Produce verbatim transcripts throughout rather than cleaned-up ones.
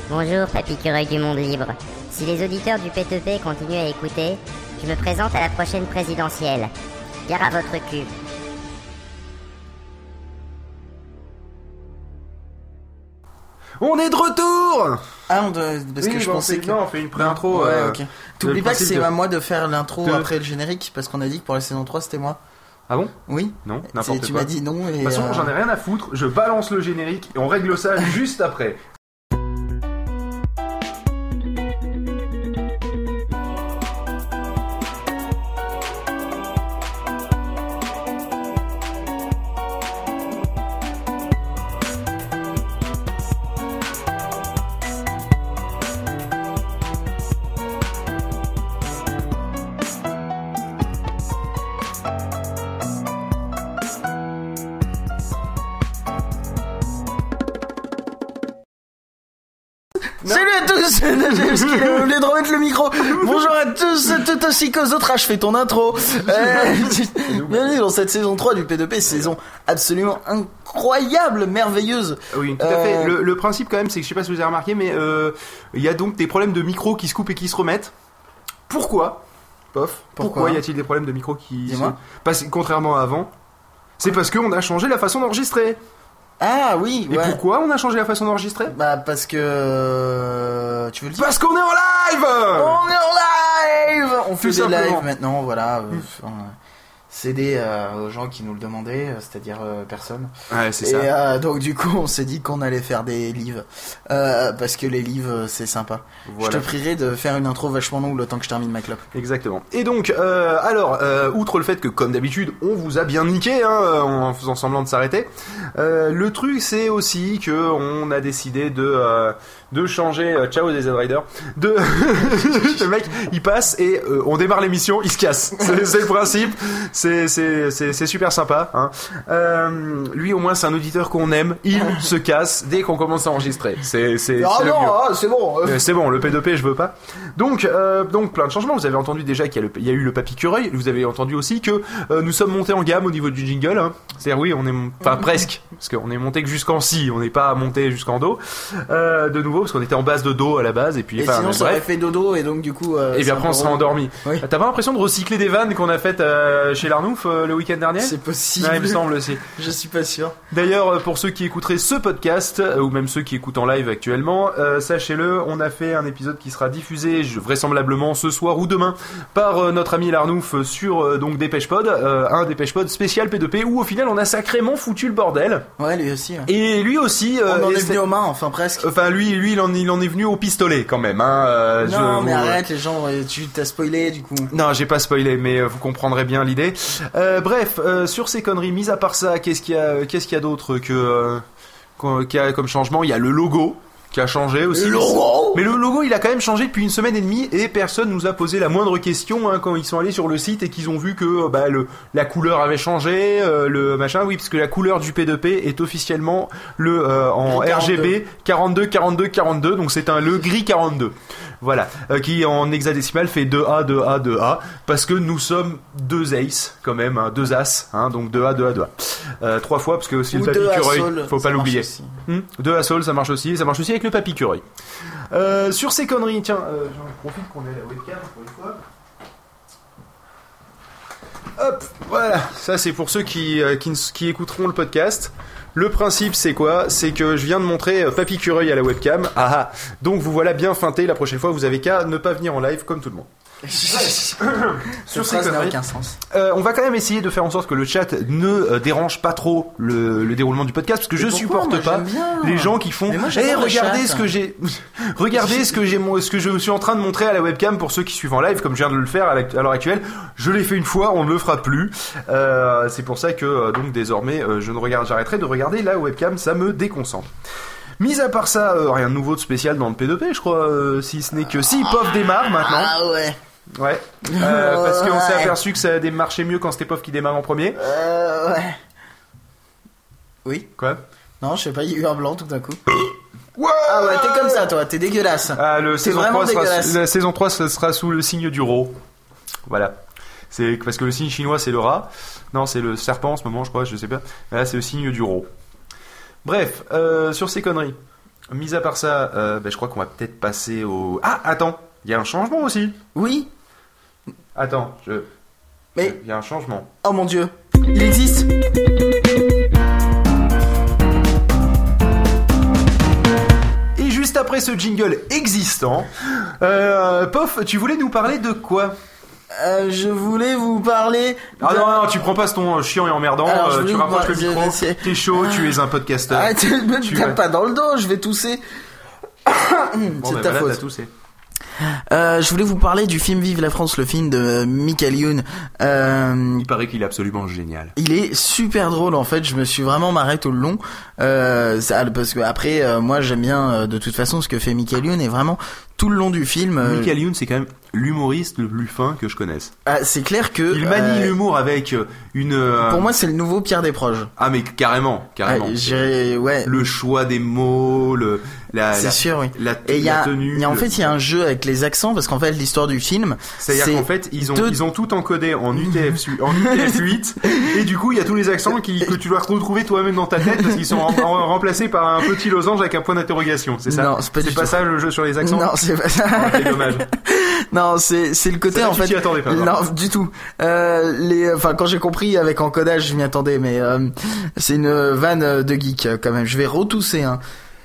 Bonjour, papy-cureuil du monde libre. Si les auditeurs du P deux P continuent à écouter, je me présente à la prochaine présidentielle. Gare à votre cul. On est de retour. Ah, on doit... parce oui, que je bon, pensais que... Non, on fait une pré-intro. Ouais, euh, ok. T'oublies pas que c'est de... à moi de faire l'intro de... après le générique, parce qu'on a dit que pour la saison trois, c'était moi. Ah bon? Oui. Non, n'importe quoi. Tu m'as dit non et... De toute façon, euh... j'en ai rien à foutre, je balance le générique et on règle ça juste après. Salut à tous. J'ai oublié de remettre le micro. Bonjour à tous, tout ainsi qu'aux autres. Ah, je fais ton intro. Euh, bienvenue dans cette saison trois du P deux P, saison absolument incroyable, merveilleuse. Oui, tout à fait. Euh... Le, le principe quand même, c'est que je sais pas si vous avez remarqué, mais il euh, y a donc des problèmes de micro qui se coupent et qui se remettent. Pourquoi? Pof. Pourquoi, Pourquoi y a-t-il des problèmes de micro qui se... Parce, contrairement à avant, c'est parce qu'on a changé la façon d'enregistrer. Ah oui, ouais. Et pourquoi on a changé la façon d'enregistrer? Bah parce que... Euh... Tu veux le dire? Parce qu'on est en live. On est en live. On fait Tout des simplement. lives maintenant, voilà. Mmh. Enfin, céder euh, aux gens qui nous le demandaient, c'est-à-dire euh, personne. Ouais, c'est et, ça. Et euh, donc du coup, on s'est dit qu'on allait faire des lives. Euh, parce que les lives, c'est sympa. Voilà. Je te prierai de faire une intro vachement longue le temps que je termine ma clope. Exactement. Et donc, euh, alors, euh, outre le fait que, comme d'habitude, on vous a bien niqué, hein, en faisant semblant de s'arrêter, euh, le truc, c'est aussi que on a décidé de... Euh, de changer, euh, ciao des Z-Riders, de... le mec, il passe et euh, on démarre l'émission, il se casse. C'est, c'est le principe, c'est, c'est, c'est, c'est super sympa. Hein. Euh, lui, au moins, c'est un auditeur qu'on aime, il se casse dès qu'on commence à enregistrer. C'est, c'est, ah c'est non, le mieux. Ah, c'est bon. Euh, c'est bon, le P deux P, je veux pas. Donc, euh, donc plein de changements. Vous avez entendu déjà qu'il y a, le, il y a eu le papy-cureuil. Vous avez entendu aussi que euh, nous sommes montés en gamme au niveau du jingle. Hein. C'est-à-dire, oui, on est, enfin presque, parce qu'on est monté que jusqu'en si, on n'est pas monté jusqu'en do. Euh, de nouveau, parce qu'on était en base de do à la base, et puis. Et enfin, sinon, ça bref. aurait fait dodo, et donc du coup. Euh, et puis après, on serait endormi. Oui. T'as pas l'impression de recycler des vannes qu'on a faites euh, chez l'Arnouf euh, le week-end dernier? C'est possible. Ouais, il me semble aussi. Je suis pas sûr. D'ailleurs, pour ceux qui écouteraient ce podcast, euh, ou même ceux qui écoutent en live actuellement, euh, sachez-le, on a fait un épisode qui sera diffusé je, vraisemblablement ce soir ou demain par euh, notre ami l'Arnouf sur euh, donc Dépêche-Pod, euh, un Dépêche-Pod spécial P deux P où au final on a sacrément foutu le bordel. Ouais, lui aussi. Ouais. Et lui aussi. Euh, on en est venu aux mains, enfin presque. Enfin lui, lui, il en, il en est venu au pistolet quand même. Hein, euh, non, je, mais vous... arrête, les gens, tu t'as spoilé du coup. Non, j'ai pas spoilé, mais vous comprendrez bien l'idée. Euh, bref, euh, sur ces conneries, mis à part ça, qu'est-ce qu'il y a, qu'est-ce qu'il y a d'autre que euh, qu'il y a comme changement? Il y a le logo qui a changé aussi. Le logo. Mais le logo, il a quand même changé depuis une semaine et demie et personne nous a posé la moindre question hein, quand ils sont allés sur le site et qu'ils ont vu que bah, le la couleur avait changé, euh, le machin. Oui, parce que la couleur du P deux P est officiellement le euh, en R G B quarante-deux quarante-deux quarante-deux, donc c'est un le gris quarante-deux. Voilà, euh, qui en hexadécimal fait deux A, deux A, deux A, parce que nous sommes deux aces quand même, hein, deux as, hein, donc deux A, deux A, deux A. Euh, trois fois, parce que aussi Ou le papy-cureuil, faut pas l'oublier. Hmm deux A sol, ça marche aussi, ça marche aussi avec le papy-cureuil. Euh, sur ces conneries, tiens, euh, j'en profite qu'on ait la webcam pour une fois. Hop, voilà, ça c'est pour ceux qui, euh, qui, qui écouteront le podcast. Le principe c'est quoi? C'est que je viens de montrer euh, papy-cureuil à la webcam. Ah ah. Donc vous voilà bien feinté, la prochaine fois vous avez qu'à ne pas venir en live comme tout le monde. Sur ces conneries, n'a aucun sens. Euh, on va quand même essayer de faire en sorte que le chat ne euh, dérange pas trop le, le déroulement du podcast parce que je supporte moi, pas les gens qui font moi, hey, regardez ce que j'ai regardez ce que j'ai ce que je suis en train de montrer à la webcam pour ceux qui suivent en live comme je viens de le faire à, la, à l'heure actuelle. Je l'ai fait une fois, on ne le fera plus. Euh, c'est pour ça que euh, donc désormais euh, je ne regarde j'arrêterai de regarder la webcam, ça me déconcentre. Mis à part ça, euh, rien de nouveau de spécial dans le P deux P, je crois, euh, si ce n'est que si P O F démarre maintenant. Ah ouais. Ouais, euh, parce qu'on s'est aperçu que ça marchait mieux quand c'était P O F qui démarre en premier. Euh, ouais. Oui. Quoi? Non, je sais pas, il y a eu un blanc tout d'un coup. Ouais. Ah ouais, t'es comme ça toi, t'es dégueulasse. Ah, le t'es saison vraiment trois sera, dégueulasse. la saison trois ce sera sous le signe du ro. Voilà. C'est parce que le signe chinois c'est le rat. Non, c'est le serpent en ce moment, je crois, je sais pas. Là, c'est le signe du ro. Bref, euh, sur ces conneries. mis à part ça, euh, bah, je crois qu'on va peut-être passer au... Ah, attends, il y a un changement aussi. Oui. Attends, je... Mais... Il y a un changement. Oh mon Dieu, il existe. Et juste après ce jingle existant, euh, Pof, tu voulais nous parler de quoi ? Euh, je voulais vous parler. Ah de... non, non, tu prends pas ce ton chiant et emmerdant. Alors, euh, tu rapproches le je micro. vais... T'es chaud, ah. tu es un podcasteur. Arrête, ne tu me tape vas... pas dans le dos, je vais tousser. Bon, c'est bah, ta voilà, faute. t'as toussé. Euh, je voulais vous parler du film Vive la France, le film de Michael Youn. Euh, il paraît qu'il est absolument génial. Il est super drôle en fait. Je me suis vraiment marré tout le long. Euh, ça, parce que après, euh, moi j'aime bien euh, de toute façon ce que fait Michael Youn et vraiment tout le long du film. Euh, Michael Youn, c'est quand même l'humoriste le plus fin que je connaisse. Ah, c'est clair que il manie euh, l'humour avec une. Euh... Pour moi, c'est le nouveau Pierre Desproges. Ah mais carrément, carrément. Ah, j'irais, ouais. Le choix des mots, le la. C'est la, sûr, oui. La, et il y a, tenue. Y a en le... fait, il y a un jeu avec les accents parce qu'en fait, l'histoire du film. C'est-à-dire qu'en fait, ils ont deux... ils ont tout encodé en U T F en U T F huit et du coup, il y a tous les accents qui, que tu dois retrouver toi-même dans ta tête parce qu'ils sont en, en, remplacés par un petit losange avec un point d'interrogation. C'est ça. Non, c'est pas, c'est pas tout. ça le jeu sur les accents. Non, c'est pas ça. Oh, c'est dommage. Non, c'est c'est le côté ça, en tu fait. T'y attendais pas, non, du tout. Euh, les, enfin, quand j'ai compris avec encodage, je m'y attendais, mais euh, c'est une vanne de geek quand même. Je vais retousser, hein.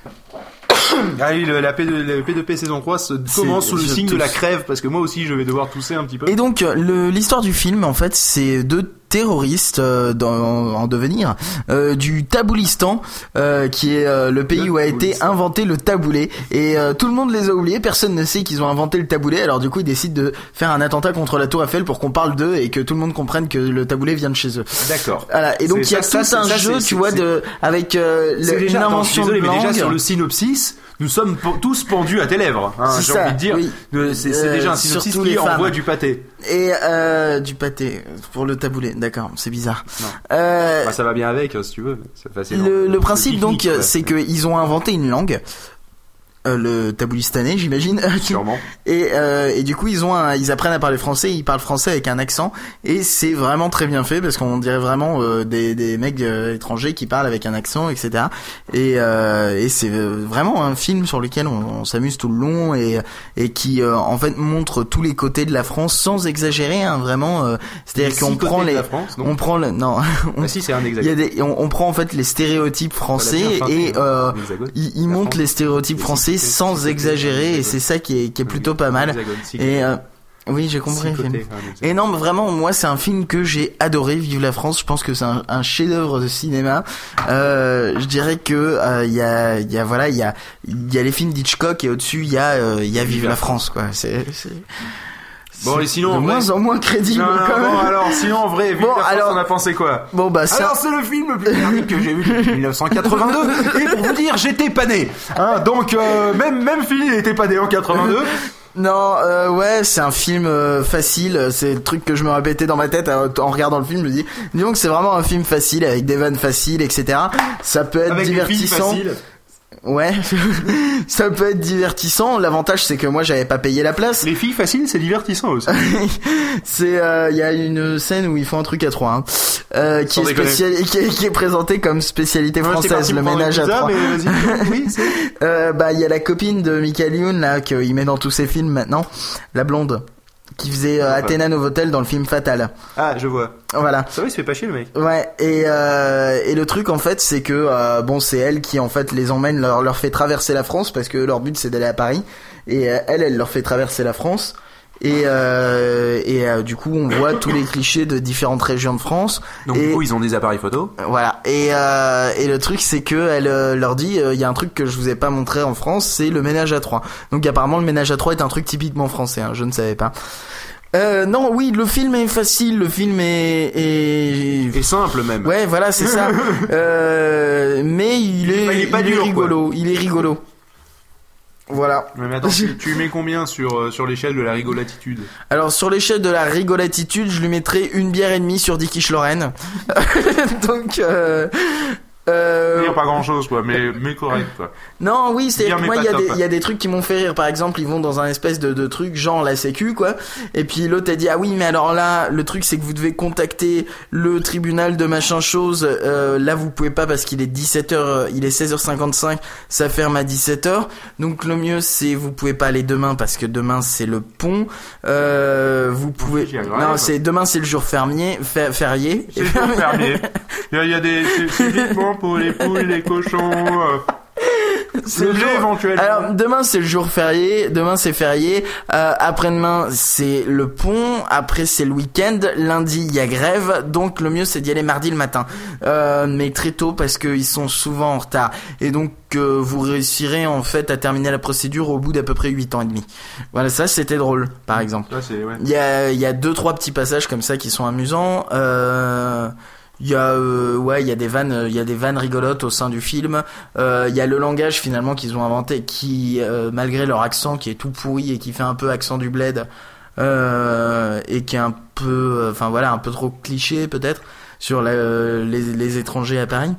Ah oui, le, la P deux, le P deux P saison trois se commence sous le signe tousse. de la crève parce que moi aussi je vais devoir tousser un petit peu. Et donc le, l'histoire du film en fait c'est deux terroristes euh, dans, en devenir euh, du Taboulistan euh, qui est euh, le pays le où a été inventé le taboulé et euh, tout le monde les a oubliés, personne ne sait qu'ils ont inventé le taboulé, alors du coup ils décident de faire un attentat contre la Tour Eiffel pour qu'on parle d'eux et que tout le monde comprenne que le taboulé vient de chez eux. D'accord. Voilà, et donc il y a ça, tout ça, un ça, jeu c'est, tu vois c'est, de avec euh, le, déjà, une attends, invention désolé, de langue. Mais déjà sur le synopsis nous sommes tous pendus à tes lèvres, hein, j'ai ça, envie de dire. Oui. C'est, c'est déjà un synopsis qui envoie du pâté. Et euh, du pâté pour le taboulé, d'accord, c'est bizarre. Non. Euh, bah, ça va bien avec, si tu veux. C'est facile. Le, le principe le donc, ouais. c'est qu'ils ont inventé une langue. Euh, le taboulistanais, j'imagine. Sûrement. Et, euh, et du coup, ils ont un, ils apprennent à parler français, ils parlent français avec un accent, et c'est vraiment très bien fait parce qu'on dirait vraiment euh, des, des mecs euh, étrangers qui parlent avec un accent, et cetera. Et, euh, et c'est vraiment un film sur lequel on, on s'amuse tout le long et, et qui euh, en fait montre tous les côtés de la France sans exagérer, hein, vraiment. Euh, c'est-à-dire qu'on prend les, France, on prend le, non, on, ah, si c'est un il y a des, on, on prend en fait les stéréotypes français et euh, il, il montre les stéréotypes français sans exagérer et c'est ça qui est qui est plutôt pas mal. Et euh, oui, j'ai compris le film. Et non, mais vraiment, moi, c'est un film que j'ai adoré. Vive la France. Je pense que c'est un, un chef-d'œuvre de cinéma. Euh, je dirais que il euh, y a, il y a voilà, il y a, il y a les films d'Hitchcock et au-dessus il y a, il euh, y a Vive la France, quoi. C'est, c'est... Bon, et sinon, de en vrai... moins en moins crédible, non, non, quand même. Bon, alors, sinon, en vrai, Vive bon, la France, alors... on a pensé quoi? Bon, bah, ça... Alors, c'est le film le plus merdique que j'ai vu depuis dix-neuf cent quatre-vingt-deux. Et pour vous dire, j'étais pas né. Hein, donc, euh, même, même Phil, il était pas né en quatre-vingt-deux. Non, euh, ouais, c'est un film euh, facile. C'est le truc que je me répétais dans ma tête euh, en regardant le film. Je me dis, disons que c'est vraiment un film facile avec des vannes faciles, et cetera. Ça peut être avec divertissant. Ouais, ça peut être divertissant. L'avantage, c'est que moi, j'avais pas payé la place. Les filles faciles, c'est divertissant aussi. c'est, il euh, y a une scène où ils font un truc à trois, hein, euh, qui est spécial, qui est, qui est présenté comme spécialité française, le ménage à trois. Oui, c'est... euh, bah, il y a la copine de Michael Youn là qu'il met dans tous ses films maintenant, la blonde. Qui faisait euh, Athéna Novotel dans le film Fatal. Ah, je vois. Voilà. Ça va, il se fait pas chier le mec. Ouais. Et euh, et le truc en fait, c'est que euh, bon, c'est elle qui en fait les emmène, leur leur fait traverser la France parce que leur but c'est d'aller à Paris. Et euh, elle, elle leur fait traverser la France. Et euh, et euh, du coup, on voit tous les clichés de différentes régions de France. Donc et, du coup, ils ont des appareils photo. Voilà. Et euh, et le truc, c'est que elle euh, leur dit, il euh, y a un truc que je vous ai pas montré en France, c'est le ménage à trois. Donc apparemment, le ménage à trois est un truc typiquement français. Hein, je ne savais pas. Euh, non, oui, le film est facile, le film est est, est simple même. Ouais, voilà, c'est ça. euh, mais il, il est, est, il est, pas il dur, est rigolo, quoi. il est rigolo. Voilà. Mais attends, tu, tu mets combien sur euh, sur l'échelle de la rigolatitude? Alors sur l'échelle de la rigolatitude, je lui mettrais une bière et demie sur Dickie Schloren. Donc euh, Euh... Il y a pas grand chose quoi, mais mais correct quoi. Non, oui, c'est Bien, moi mais il y a pas des top. il y a des trucs qui m'ont fait rire. Par exemple, ils vont dans un espèce de de truc genre la sécu quoi. Et puis l'autre a dit ah oui, mais alors là, le truc c'est que vous devez contacter le tribunal de machin chose. Euh, là vous pouvez pas parce qu'il est dix-sept heures, il est seize heures cinquante-cinq, ça ferme à dix-sept heures. Donc le mieux c'est vous pouvez pas aller demain parce que demain c'est le pont. Euh, vous pouvez non, c'est demain c'est le jour fermier fer- férié. C'est le jour fermier. Il y a, il y a des c'est, c'est uniquement pour les poules, les cochons. Euh... C'est le le jour éventuellement. Alors demain c'est le jour férié, demain c'est férié, euh, après-demain c'est le pont, après c'est le week-end, lundi il y a grève, donc le mieux c'est d'y aller mardi le matin, euh, mais très tôt parce qu'ils sont souvent en retard et donc euh, vous réussirez en fait à terminer la procédure au bout d'à peu près huit ans et demi. Voilà, ça c'était drôle par exemple. Ça c'est ouais. Il y a il y a deux trois petits passages comme ça qui sont amusants. Euh Il y a euh, ouais, il y a des vannes, il y a des vannes rigolotes au sein du film. Euh, il y a le langage finalement qu'ils ont inventé, qui euh, malgré leur accent qui est tout pourri et qui fait un peu accent du bled, euh, et qui est un peu, enfin voilà, un peu trop cliché peut-être sur la, les, les étrangers à Paris.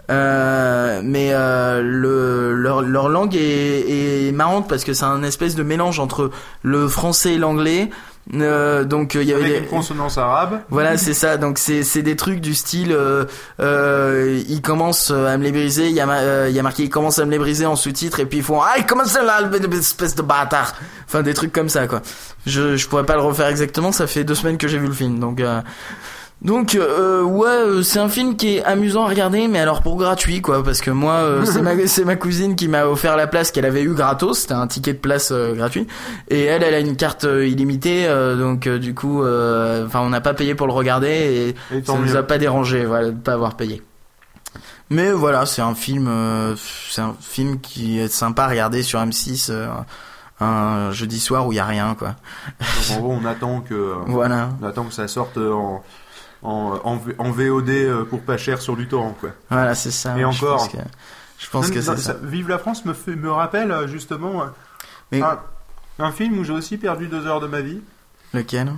Euh, mais euh, le leur leur langue est, est marrante parce que c'est un espèce de mélange entre le français et l'anglais. Euh, donc il euh, y avait avec des... une consonance arabe. Voilà, c'est ça. Donc c'est c'est des trucs du style euh, euh, il commence à me les briser, il y a ma, euh, il y a marqué il commence à me les briser en sous-titre et puis ils font ah il commence là espèce de bâtard. Enfin des trucs comme ça quoi. Je je pourrais pas le refaire exactement, ça fait deux semaines que j'ai vu le film. Donc euh, Donc euh, ouais, euh, c'est un film qui est amusant à regarder, mais alors pour gratuit quoi, parce que moi euh, c'est ma c'est ma cousine qui m'a offert la place qu'elle avait eu gratos, c'était un ticket de place euh, gratuit, et elle elle a une carte euh, illimitée, euh, donc euh, du coup, enfin euh, on n'a pas payé pour le regarder et, et ça nous a pas dérangé, voilà, de pas avoir payé. Mais voilà, c'est un film, euh, c'est un film qui est sympa à regarder sur M six. Euh, un jeudi soir où il y a rien quoi. Donc en gros on attend que voilà. On attend que ça sorte en En, en, en V O D pour pas cher sur du torrent quoi. Voilà c'est ça. Et encore. Je pense que, je pense non, que c'est non, ça. ça. Vive la France me, fait, me rappelle justement Mais... un, un film où j'ai aussi perdu deux heures de ma vie. Lequel?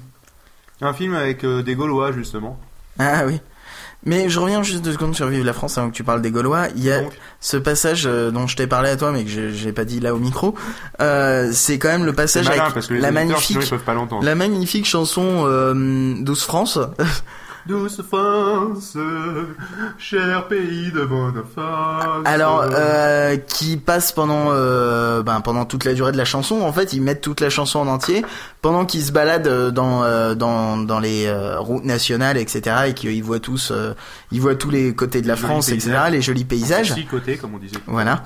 Un film avec euh, des Gaulois justement. Ah oui. Mais je reviens juste deux secondes sur Vive la France avant que tu parles des Gaulois. Il y a Donc. ce passage euh, dont je t'ai parlé à toi mais que je j'ai pas dit là au micro. Euh, c'est quand même le passage malin, avec parce que les la magnifique, ils peuvent pas l'entendre. La magnifique chanson euh, Douce France. Douce France, cher pays de bonne enfance. Alors, euh, qui passe pendant, euh, ben, pendant toute la durée de la chanson. En fait, ils mettent toute la chanson en entier pendant qu'ils se baladent dans, euh, dans, dans les euh, routes nationales, et cetera. Et qu'ils voient tous, euh, ils voient tous les côtés de la les France, et cetera. Les jolis paysages. Six côtés, comme on disait. Voilà.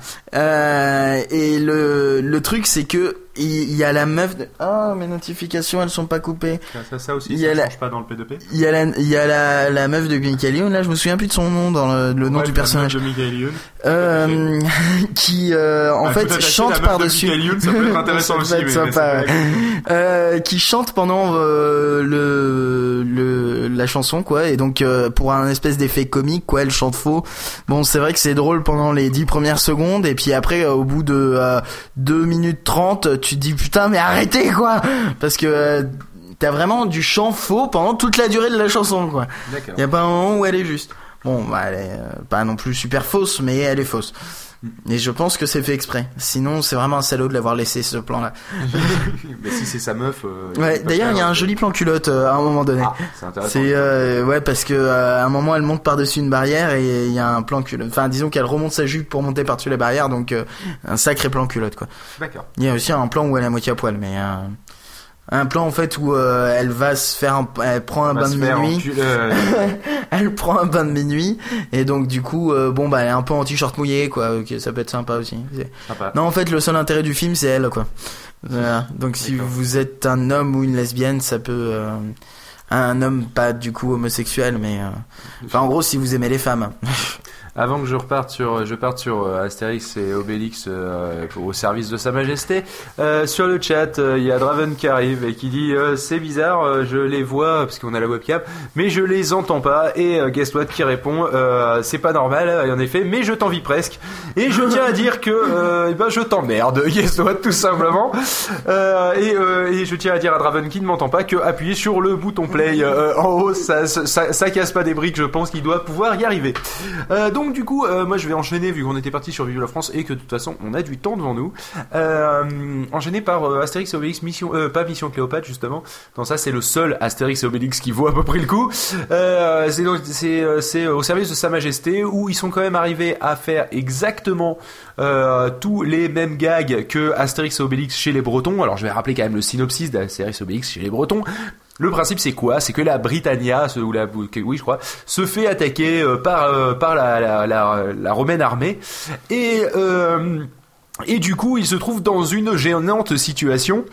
Euh, et le, le truc, c'est que il y a la meuf de... Ah, mes notifications, elles sont pas coupées. Ça, ça, ça aussi, il ça y a change la... pas dans le P deux P. Il y a la, il y a la, la meuf de Michael Youn, là, je me souviens plus de son nom dans le, le nom ouais, du personnage. La meuf de Michael Youn. Euh, qui, euh, en bah, fait, chante par-dessus. Michael Youn, ça peut être intéressant aussi. Mais sympa, ouais. euh, qui chante pendant, euh, le, le, la chanson, quoi. Et donc, euh, pour un espèce d'effet comique, quoi, elle chante faux. Bon, c'est vrai que c'est drôle pendant les dix premières secondes. Et puis après, euh, au bout de, euh, deux minutes trente, tu te dis, putain, mais arrêtez quoi, parce que euh, t'as vraiment du chant faux pendant toute la durée de la chanson quoi. D'accord. Y a pas un moment où elle est juste. Bon, bah elle est euh, pas non plus super fausse, mais elle est fausse. Et je pense que c'est fait exprès. Sinon, c'est vraiment un salaud de l'avoir laissé ce plan-là. Mais si c'est sa meuf. Euh, ouais. D'ailleurs, il y a un joli plan culotte euh, à un moment donné. Ah, c'est intéressant. C'est euh, ouais parce que euh, à un moment elle monte par-dessus une barrière et il y a un plan culotte. Enfin, disons qu'elle remonte sa jupe pour monter par-dessus la barrière, donc euh, un sacré plan culotte quoi. D'accord. Il y a aussi un plan où elle est à moitié à poil, mais euh, un plan en fait où euh, elle va se faire, un, elle prend un bain de minuit. Euh... elle prend un bain de minuit et donc du coup, euh, bon bah elle est un peu en t-shirt mouillé quoi. Ok, ça peut être sympa aussi. Sympa. Non en fait le seul intérêt du film c'est elle quoi. Voilà. Donc si D'accord. vous êtes un homme ou une lesbienne, ça peut. Euh, un homme pas du coup homosexuel, mais euh, enfin en gros si vous aimez les femmes. Avant que je reparte sur, je parte sur euh, Astérix et Obélix euh, au service de Sa Majesté. Euh, sur le chat, il euh, y a Draven qui arrive et qui dit euh, c'est bizarre, euh, je les vois parce qu'on a la webcam, mais je les entends pas. Et euh, Guest What qui répond euh, c'est pas normal, en effet, mais je t'envie presque. Et je tiens à dire que euh, eh ben je t'emmerde, Guest What tout simplement. Euh, et, euh, et je tiens à dire à Draven qui ne m'entend pas que appuyer sur le bouton play euh, en haut, ça, ça, ça, ça casse pas des briques. Je pense qu'il doit pouvoir y arriver. Euh, donc donc du coup, euh, moi je vais enchaîner vu qu'on était parti sur Vive la France et que de toute façon on a du temps devant nous. Euh, enchaîner par euh, Astérix et Obélix mission, euh, pas Mission Cléopâtre justement. Dans ça c'est le seul Astérix et Obélix qui vaut à peu près le coup. Euh, c'est donc c'est c'est au service de Sa Majesté où ils sont quand même arrivés à faire exactement euh, tous les mêmes gags que Astérix et Obélix chez les Bretons. Alors je vais rappeler quand même le synopsis d'Astérix et Obélix chez les Bretons. Le principe c'est quoi? C'est que la Britannia, ou la, oui je crois, se fait attaquer euh, par euh, par la, la la la romaine armée et euh, et du coup ils se trouvent dans une gênante situation.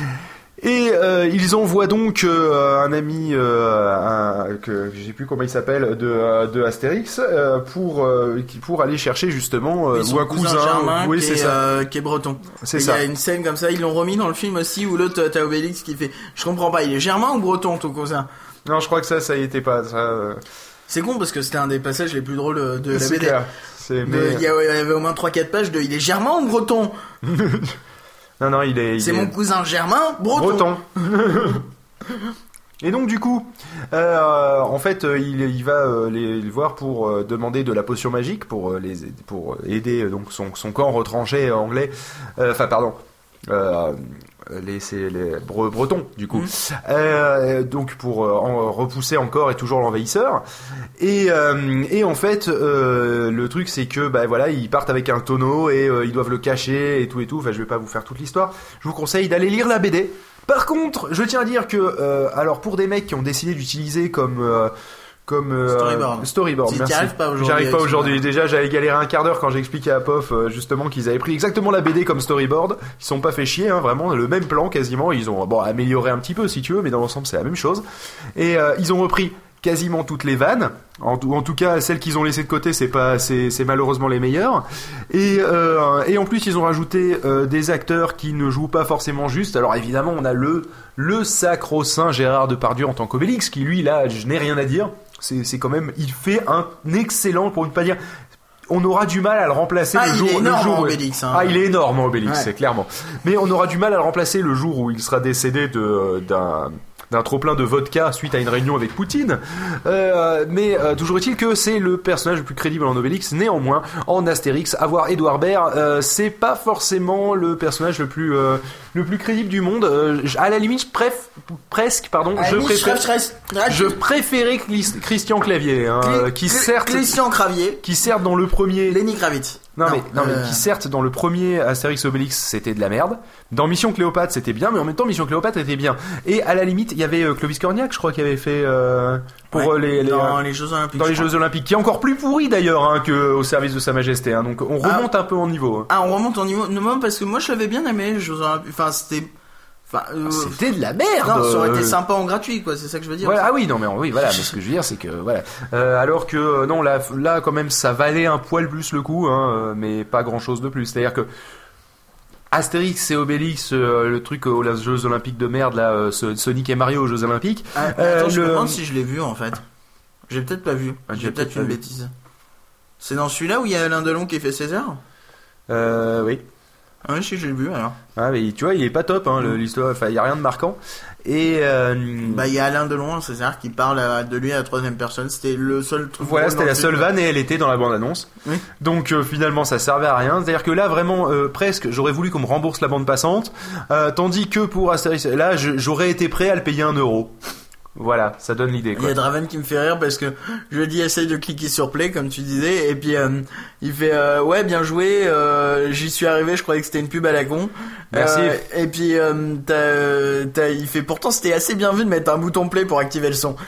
Et euh, ils envoient donc euh, un ami, euh, un, que je sais plus comment il s'appelle, de, de Astérix, euh, pour euh, pour aller chercher justement euh, ou un cousin, Germain oui qui c'est est, ça, euh, qui est breton. C'est et ça. Il y a une scène comme ça, ils l'ont remis dans le film aussi où l'autre t'as Obélix qui fait, je comprends pas, il est germain ou breton ton cousin? Non, je crois que ça, ça y était pas. Ça, euh... C'est con parce que c'était un des passages les plus drôles de la c'est B D. Clair. C'est de, mais... il y avait au moins trois quatre pages de, il est germain ou breton? Non, non, il est. Il c'est est... mon cousin germain, breton. breton. Et donc du coup, euh, en fait, il, il va euh, les, les voir pour euh, demander de la potion magique pour euh, les pour aider donc son son camp retranché anglais. Enfin, euh, pardon. Euh, les c'est les bre- bretons du coup. Mmh. Euh, donc pour euh, en repousser encore et toujours l'envahisseur. Et euh, et en fait, euh, le truc c'est que bah voilà, ils partent avec un tonneau et euh, ils doivent le cacher et tout et tout. Enfin, je vais pas vous faire toute l'histoire. Je vous conseille d'aller lire la B D. Par contre, je tiens à dire que, euh, alors pour des mecs qui ont décidé d'utiliser comme euh, comme euh, storyboard, storyboard si merci. J'arrive pas aujourd'hui. J'arrive pas aujourd'hui. Déjà, j'avais galéré un quart d'heure quand j'ai expliqué à Pof euh, justement qu'ils avaient pris exactement la B D comme storyboard. Ils sont pas fait chier, hein, vraiment le même plan quasiment. Ils ont bon amélioré un petit peu si tu veux, mais dans l'ensemble c'est la même chose. Et euh, ils ont repris quasiment toutes les vannes. En tout, en tout cas, celles qu'ils ont laissées de côté, c'est pas, c'est, c'est malheureusement les meilleures. Et, euh, et en plus, ils ont rajouté euh, des acteurs qui ne jouent pas forcément juste. Alors évidemment, on a le, le sacro-saint Gérard Depardieu en tant qu'Obélix, qui lui, là, je n'ai rien à dire. C'est, c'est quand même, il fait un excellent, pour ne pas dire. On aura du mal à le remplacer ah, le il jour. Est énorme, le jour en où... Obélix, hein. Ah, il est énorme, en Obélix, ouais. C'est clairement. Mais on aura du mal à le remplacer le jour où il sera décédé de, d'un. d'un trop-plein de vodka suite à une réunion avec Poutine. Euh, mais euh, toujours est-il que c'est le personnage le plus crédible en Obélix. Néanmoins, en Astérix, avoir Édouard Baird, euh, c'est pas forcément le personnage le plus euh, le plus crédible du monde. Euh, à la limite, bref, presque, pardon, à je préfère, je, je préférais Clis- Christian Clavier, hein, Cl- qui Cl- certes, Christian Clavier, qui certes dans le premier, Lenny Kravitz. Non, non mais, non euh... mais qui certes dans le premier Astérix Obélix c'était de la merde. Dans Mission Cléopâtre c'était bien, mais en même temps Mission Cléopâtre était bien. Et à la limite il y avait euh, Clovis Cornillac je crois qui avait fait euh, pour ouais, euh, les, les dans euh, les Jeux Olympiques. Dans les Jeux Olympiques, qui est encore plus pourri d'ailleurs hein, que au service de Sa Majesté. Hein, donc on remonte ah, un peu en niveau. Ah on remonte en niveau, non parce que moi je l'avais bien aimé les Jeux Olympiques. Enfin c'était. Enfin, euh, c'était de la merde. Non, ça aurait été sympa en gratuit, quoi. C'est ça que je veux dire. Voilà, ah oui, non, mais oui, voilà. Mais ce que je veux dire, c'est que voilà. Euh, alors que non, là, là, quand même, ça valait un poil plus le coup, hein, mais pas grand chose de plus. C'est-à-dire que Astérix et Obélix, euh, le truc aux euh, Jeux Olympiques de merde, là, euh, Sonic et Mario aux Jeux Olympiques. Ah, euh, attends, je me demande si je l'ai vu en fait. J'ai peut-être pas vu. Ah, j'ai, j'ai peut-être, peut-être une vu. bêtise. C'est dans celui-là où il y a Alain Delon qui fait César. Euh, oui. Ah oui, je sais que j'ai vu alors. Ah mais tu vois, il est pas top hein, mmh. l'histoire, enfin il y a rien de marquant. Et euh... bah il y a Alain Delon, César qui parle à, de lui à la troisième personne, c'était le seul truc. Voilà, c'était la seule vanne et elle était dans la bande annonce. Oui. Donc euh, finalement ça servait à rien, c'est-à-dire que là vraiment euh, presque j'aurais voulu qu'on me rembourse la bande passante, euh, tandis que pour Astérix là je, j'aurais été prêt à le payer un euro. Voilà, ça donne l'idée quoi. Il y a Draven qui me fait rire parce que je lui dis essaye de cliquer sur play comme tu disais et puis euh, il fait euh, ouais bien joué, euh, j'y suis arrivé, je croyais que c'était une pub à la con. Merci. Euh, et puis euh, t'as, t'as, il fait pourtant c'était assez bien vu de mettre un bouton play pour activer le son.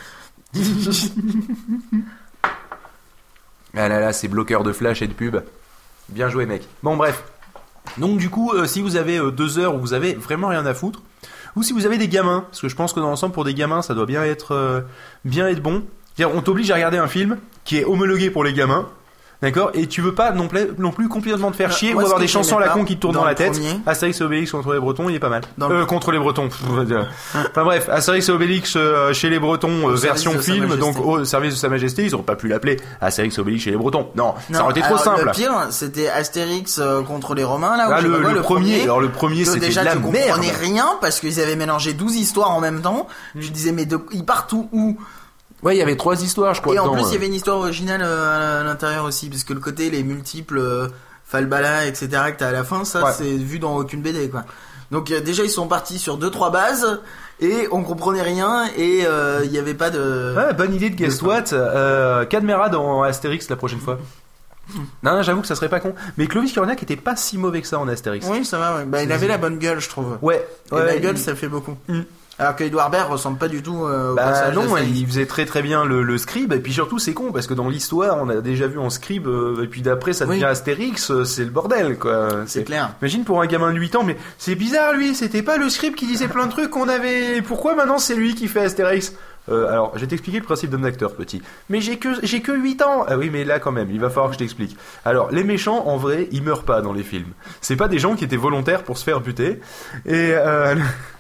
Ah là là, c'est bloqueur de flash et de pub. Bien joué mec. Bon bref. Donc du coup, euh, si vous avez euh, deux heures où vous avez vraiment rien à foutre, ou si vous avez des gamins, parce que je pense que dans l'ensemble pour des gamins ça doit bien être euh, bien être bon. C'est-à-dire, on t'oblige à regarder un film qui est homologué pour les gamins, d'accord, et tu veux pas non plus, non plus complètement te faire chier euh, ou avoir des chansons à la con qui te tournent dans, dans la tête. Premier. Astérix et Obélix contre les Bretons, il est pas mal. Euh, le... contre les Bretons. Enfin bref, Astérix et Obélix euh, chez les Bretons euh, version film, donc au service de Sa Majesté, ils auraient pas pu l'appeler Astérix et Obélix chez les Bretons. Non, non ça aurait été trop alors, simple. Le pire, c'était Astérix euh, contre les Romains là. là où le, le, le, le premier, premier, alors le premier c'était déjà, de la tu merde. comprenais rien parce qu'ils avaient mélangé douze histoires en même temps. Mm. Je disais mais de, ils partent où, où Ouais, il y avait trois histoires, je crois. Et en dedans, plus, il euh. y avait une histoire originale euh, à l'intérieur aussi, parce que le côté les multiples euh, Falbala, et cetera que t'as à la fin, ça Ouais. c'est vu dans aucune B D quoi. Donc euh, déjà ils sont partis sur deux trois bases et on comprenait rien et il euh, y avait pas de. Ouais, bonne idée de Guess What. Euh, Cadmera dans Astérix la prochaine fois. Non, non, j'avoue que ça serait pas con. Mais Clovis Cornillac était pas si mauvais que ça en Astérix. Oui, ça va. Ouais. Bah, il avait la bonne gueule, je trouve. Ouais. Et ouais la gueule, il... ça fait beaucoup. Mm. Alors que Edouard Baird ressemble pas du tout euh, au bah personnage non, d'Astérix. il faisait très très bien le, le scribe. Et puis surtout, c'est con parce que dans l'histoire, on a déjà vu en scribe. Euh, et puis d'après, ça devient Oui. Astérix. Euh, c'est le bordel, quoi. C'est clair. Imagine pour un gamin de huit ans, mais c'est bizarre, lui. C'était pas le scribe qui disait plein de trucs qu'on avait. Pourquoi maintenant c'est lui qui fait Astérix? Euh, alors, je vais t'expliquer le principe d'un acteur, petit. Mais j'ai que j'ai que huit ans. Ah oui, mais là quand même, il va falloir que je t'explique. Alors, les méchants, en vrai, ils meurent pas dans les films. C'est pas des gens qui étaient volontaires pour se faire buter. Et euh...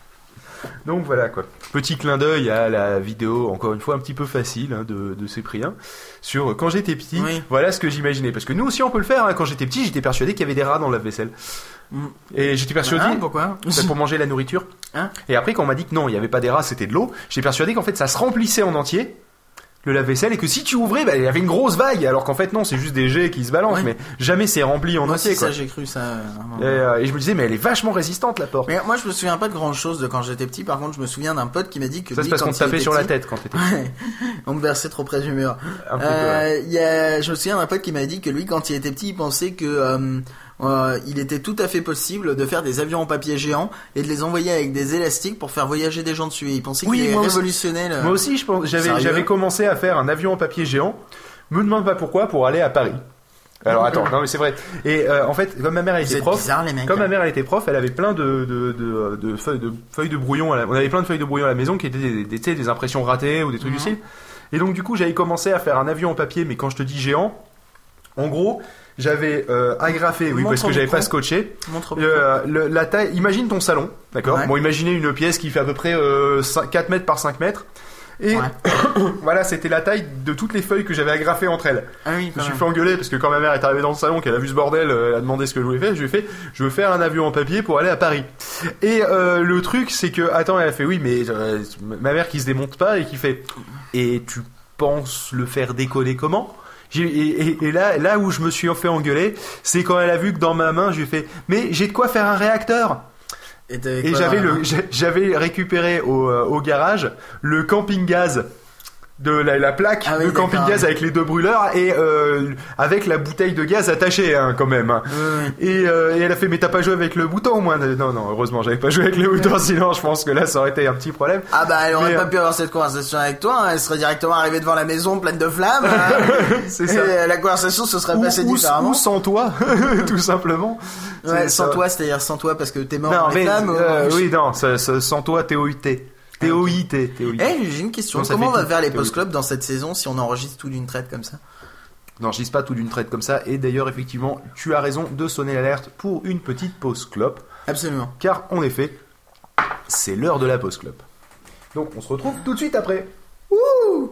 donc voilà quoi. Petit clin d'œil à la vidéo, encore une fois un petit peu facile hein, de, de Cyprien, sur quand j'étais petit. Oui. Voilà ce que j'imaginais. Parce que nous aussi on peut le faire. Hein. Quand j'étais petit, j'étais persuadé qu'il y avait des rats dans la vaisselle. Mm. Et j'étais persuadé. Ah, pourquoi? C'est pour manger la nourriture. Hein? Et après, quand on m'a dit que non, il n'y avait pas des rats, c'était de l'eau, j'étais persuadé qu'en fait ça se remplissait en entier, le lave-vaisselle, et que si tu ouvrais, bah, il y avait une grosse vague, alors qu'en fait non, c'est juste des jets qui se balancent, Ouais. mais jamais c'est rempli en Moi entier. aussi, Quoi. ça, j'ai cru ça. euh, Et, euh, et je me disais, mais elle est vachement résistante la porte. Mais moi, je me souviens pas de grand chose de quand j'étais petit. Par contre, je me souviens d'un pote qui m'a dit que Ça c'est lui, parce quand qu'on te il tapait était sur la petit- tête quand t'étais. Ouais. On me versait trop près du mur. Un petit peu, ouais. Euh, il y a, je me souviens d'un pote qui m'a dit que lui, quand il était petit, il pensait que euh, euh, il était tout à fait possible de faire des avions en papier géant et de les envoyer avec des élastiques pour faire voyager des gens dessus. Et il pensait Oui, qu'il moi aussi. révolutionnait le... Moi aussi, je pense, j'avais, Sérieux j'avais commencé à faire un avion en papier géant. Me demande pas pourquoi, pour aller à Paris. Alors attends, non mais c'est vrai. Et euh, en fait, comme ma mère elle Vous était êtes prof, bizarres, les mecs. comme ma mère elle était prof, elle avait plein de de, de, de feuilles de feuilles de brouillon. À la... On avait plein de feuilles de brouillon à la maison qui étaient des, des, tu sais, des impressions ratées ou des trucs Mhm. du style. Et donc du coup, j'avais commencé à faire un avion en papier, mais quand je te dis géant, en gros, j'avais euh, agrafé, oui, Montre parce que au j'avais micro. pas scotché. Montre Euh, le- la taille, imagine ton salon, d'accord. Ouais. Bon, imaginez une pièce qui fait à peu près euh, cinq- quatre mètres par cinq mètres. Et Ouais. voilà, c'était la taille de toutes les feuilles que j'avais agrafées entre elles. Ah oui, Je quand me suis même. fait engueuler parce que quand ma mère est arrivée dans le salon, qu'elle a vu ce bordel, euh, elle a demandé ce que je voulais faire. Je lui ai fait, je veux faire un avion en papier pour aller à Paris. Et euh, le truc, c'est que, attends, elle a fait oui, mais euh, ma mère qui se démonte pas et qui fait, et tu penses le faire décoller comment? J'ai- Et, et, et là, là où je me suis fait engueuler, c'est quand elle a vu que dans ma main, je lui ai fait, mais j'ai de quoi faire un réacteur. Et, t'avais Et quoi, j'avais là, le, j'a- j'avais récupéré au, euh, au garage le camping gaz de la, la plaque Ah oui, de camping d'accord, gaz ouais. avec les deux brûleurs et euh, avec la bouteille de gaz attachée hein, quand même. hein. Ouais, ouais. Et, euh, et elle a fait mais t'as pas joué avec le bouton au moins? Non non heureusement j'avais pas joué avec le bouton sinon je pense que là ça aurait été un petit problème. Ah bah elle aurait Mais, pas euh, pu avoir cette conversation avec toi, hein. Elle serait directement arrivée devant la maison pleine de flammes. hein. C'est Et ça. euh, la conversation se serait Ou, passée ou- différemment. ou sans toi tout simplement. Ouais, C'est sans ça. toi, c'est-à-dire sans toi parce que t'es mort Non dans les mais flammes. euh, ou- oui non ça, ça- sans toi T O I T T O I T T O I T. Eh, j'ai une question. Non, ça Comment on fait va tout. faire les Théo- post-clubs dans cette saison si on enregistre tout d'une traite comme ça? Non, je dis pas tout d'une traite comme ça. Et d'ailleurs, effectivement, tu as raison de sonner l'alerte pour une petite pause clope. Absolument. Car, en effet, c'est l'heure de la pause clope. Donc, on se retrouve tout de suite après. Ouh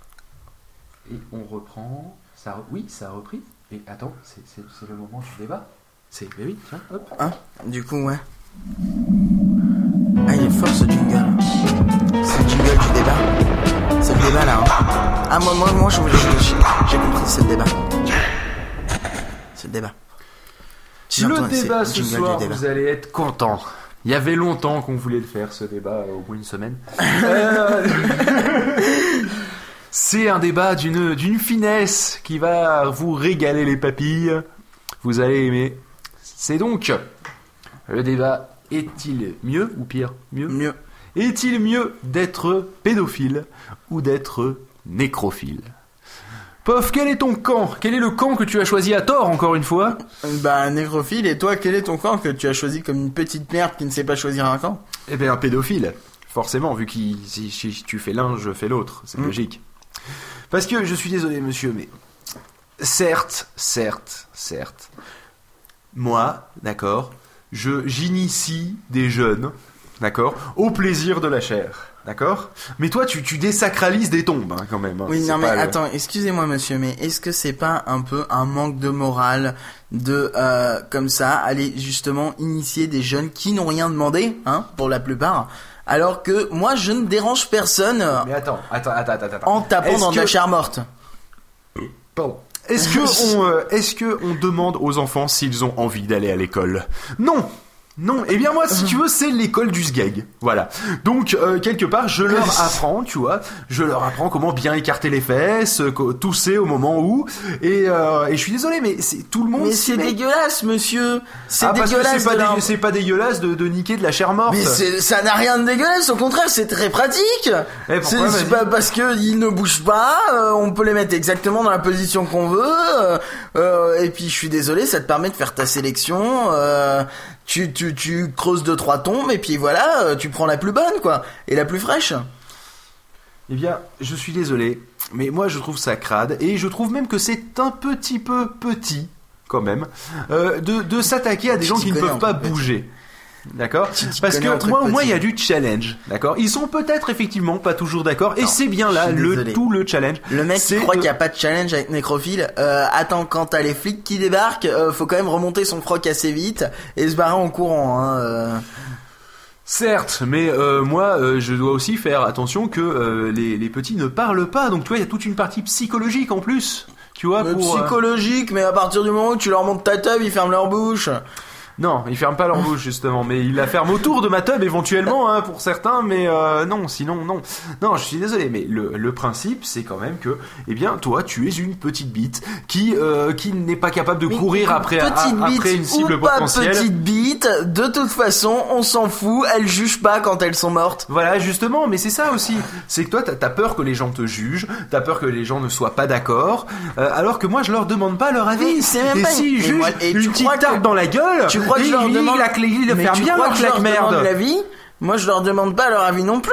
Et on reprend. Ça, re- oui, ça a repris. Et attends, c'est, c'est, c'est le moment du débat. C'est, mais oui, tiens, hop. Hein? Du coup, ouais. Ah, il est fort ce jingle. C'est le jingle du débat. C'est le débat là. Hein. Ah, moi, moi, moi, je voulais. J'ai, j'ai compris, c'est le débat. C'est le débat. J'ai Le entendu, c'est débat le ce jingle soir, du débat. vous allez être contents. Il y avait longtemps qu'on voulait le faire, ce débat, au moins une semaine. Euh, C'est un débat d'une, d'une finesse qui va vous régaler les papilles. Vous allez aimer. C'est donc le débat, est-il mieux ou pire? Mieux. Mieux. Est-il mieux d'être pédophile ou d'être nécrophile? Pof, quel est ton camp? Quel est le camp que tu as choisi à tort, encore une fois? Bah, nécrophile, et toi, quel est ton camp que tu as choisi comme une petite merde qui ne sait pas choisir un camp? Eh bien, un pédophile. Forcément, vu que si, si tu fais l'un, je fais l'autre. C'est Mm. logique. Parce que, je suis désolé, monsieur, mais... Certes, certes, certes. Moi, d'accord, je, j'initie des jeunes, d'accord, au plaisir de la chair. D'accord? Mais toi, tu, tu désacralises des tombes, hein, quand même. hein. Oui, C'est non mais pas le- attends, excusez-moi monsieur, mais est-ce que c'est pas un peu un manque de morale de, euh, comme ça, aller justement initier des jeunes qui n'ont rien demandé, hein, pour la plupart, alors que moi je ne dérange personne. Mais attends, attends, attends, attends, attends. En tapant est-ce dans que... de la chair morte. Pardon. Est-ce que on, euh, est-ce que on demande aux enfants s'ils ont envie d'aller à l'école? Non. Non, eh bien moi, si tu veux, c'est l'école du sgeg. Voilà. Donc, euh, quelque part, je leur apprends, tu vois, je leur apprends comment bien écarter les fesses, euh, tousser au moment où, et, euh, et je suis désolé, mais c'est tout le monde. Mais c'est met... dégueulasse, monsieur. C'est ah, parce dégueulasse. Que c'est, pas de leur... dégue... c'est pas dégueulasse de, de niquer de la chair morte. Mais c'est, ça n'a rien de dégueulasse. Au contraire, c'est très pratique. Eh, c'est, pourquoi, c'est pas parce que ils ne bougent pas. Euh, on peut les mettre exactement dans la position qu'on veut. Euh, euh, et puis, je suis désolé, ça te permet de faire ta sélection. Euh, Tu, tu, tu creuses deux, trois tombes, et puis voilà, tu prends la plus bonne, quoi. Et la plus fraîche. Eh bien, je suis désolé, mais moi je trouve ça crade, et je trouve même que c'est un petit peu petit, quand même, euh, de, de s'attaquer à des gens qui ne peuvent pas bouger. D'accord? Parce que moi, au moins, il y a du challenge. D'accord? Ils sont peut-être effectivement pas toujours d'accord, et non, c'est bien là le tout le challenge. Le mec qui croit de... qu'il n'y a pas de challenge avec Nécrophile, euh, attends, quand t'as les flics qui débarquent, euh, faut quand même remonter son froc assez vite et se barrer en courant. Hein, euh... Certes, mais euh, moi, euh, je dois aussi faire attention que euh, les, les petits ne parlent pas. Donc tu vois, il y a toute une partie psychologique en plus. Tu vois, mais pour, psychologique, euh... mais à partir du moment où tu leur montes ta tub, ils ferment leur bouche. Non, ils ferment pas leur bouche justement, mais ils la ferment autour de ma tub éventuellement, hein, pour certains, mais euh, non, sinon non. Non, je suis désolé, mais le, le principe, c'est quand même que, eh bien, toi, tu es une petite bite qui euh, qui n'est pas capable de mais courir après à, après une cible ou potentielle. Pas petite bite, de toute façon, on s'en fout, elles jugent pas quand elles sont mortes. Voilà, justement, mais c'est ça aussi, c'est que toi, t'as, t'as peur que les gens te jugent, t'as peur que les gens ne soient pas d'accord, euh, alors que moi, je leur demande pas leur avis. Oui, c'est même et pas s'ils jugent moi, et une petite tarte que... dans la gueule. Tu crois que je leur demande la clé de faire bien leur claque merde. L'avis? Moi, je leur demande pas leur avis non plus.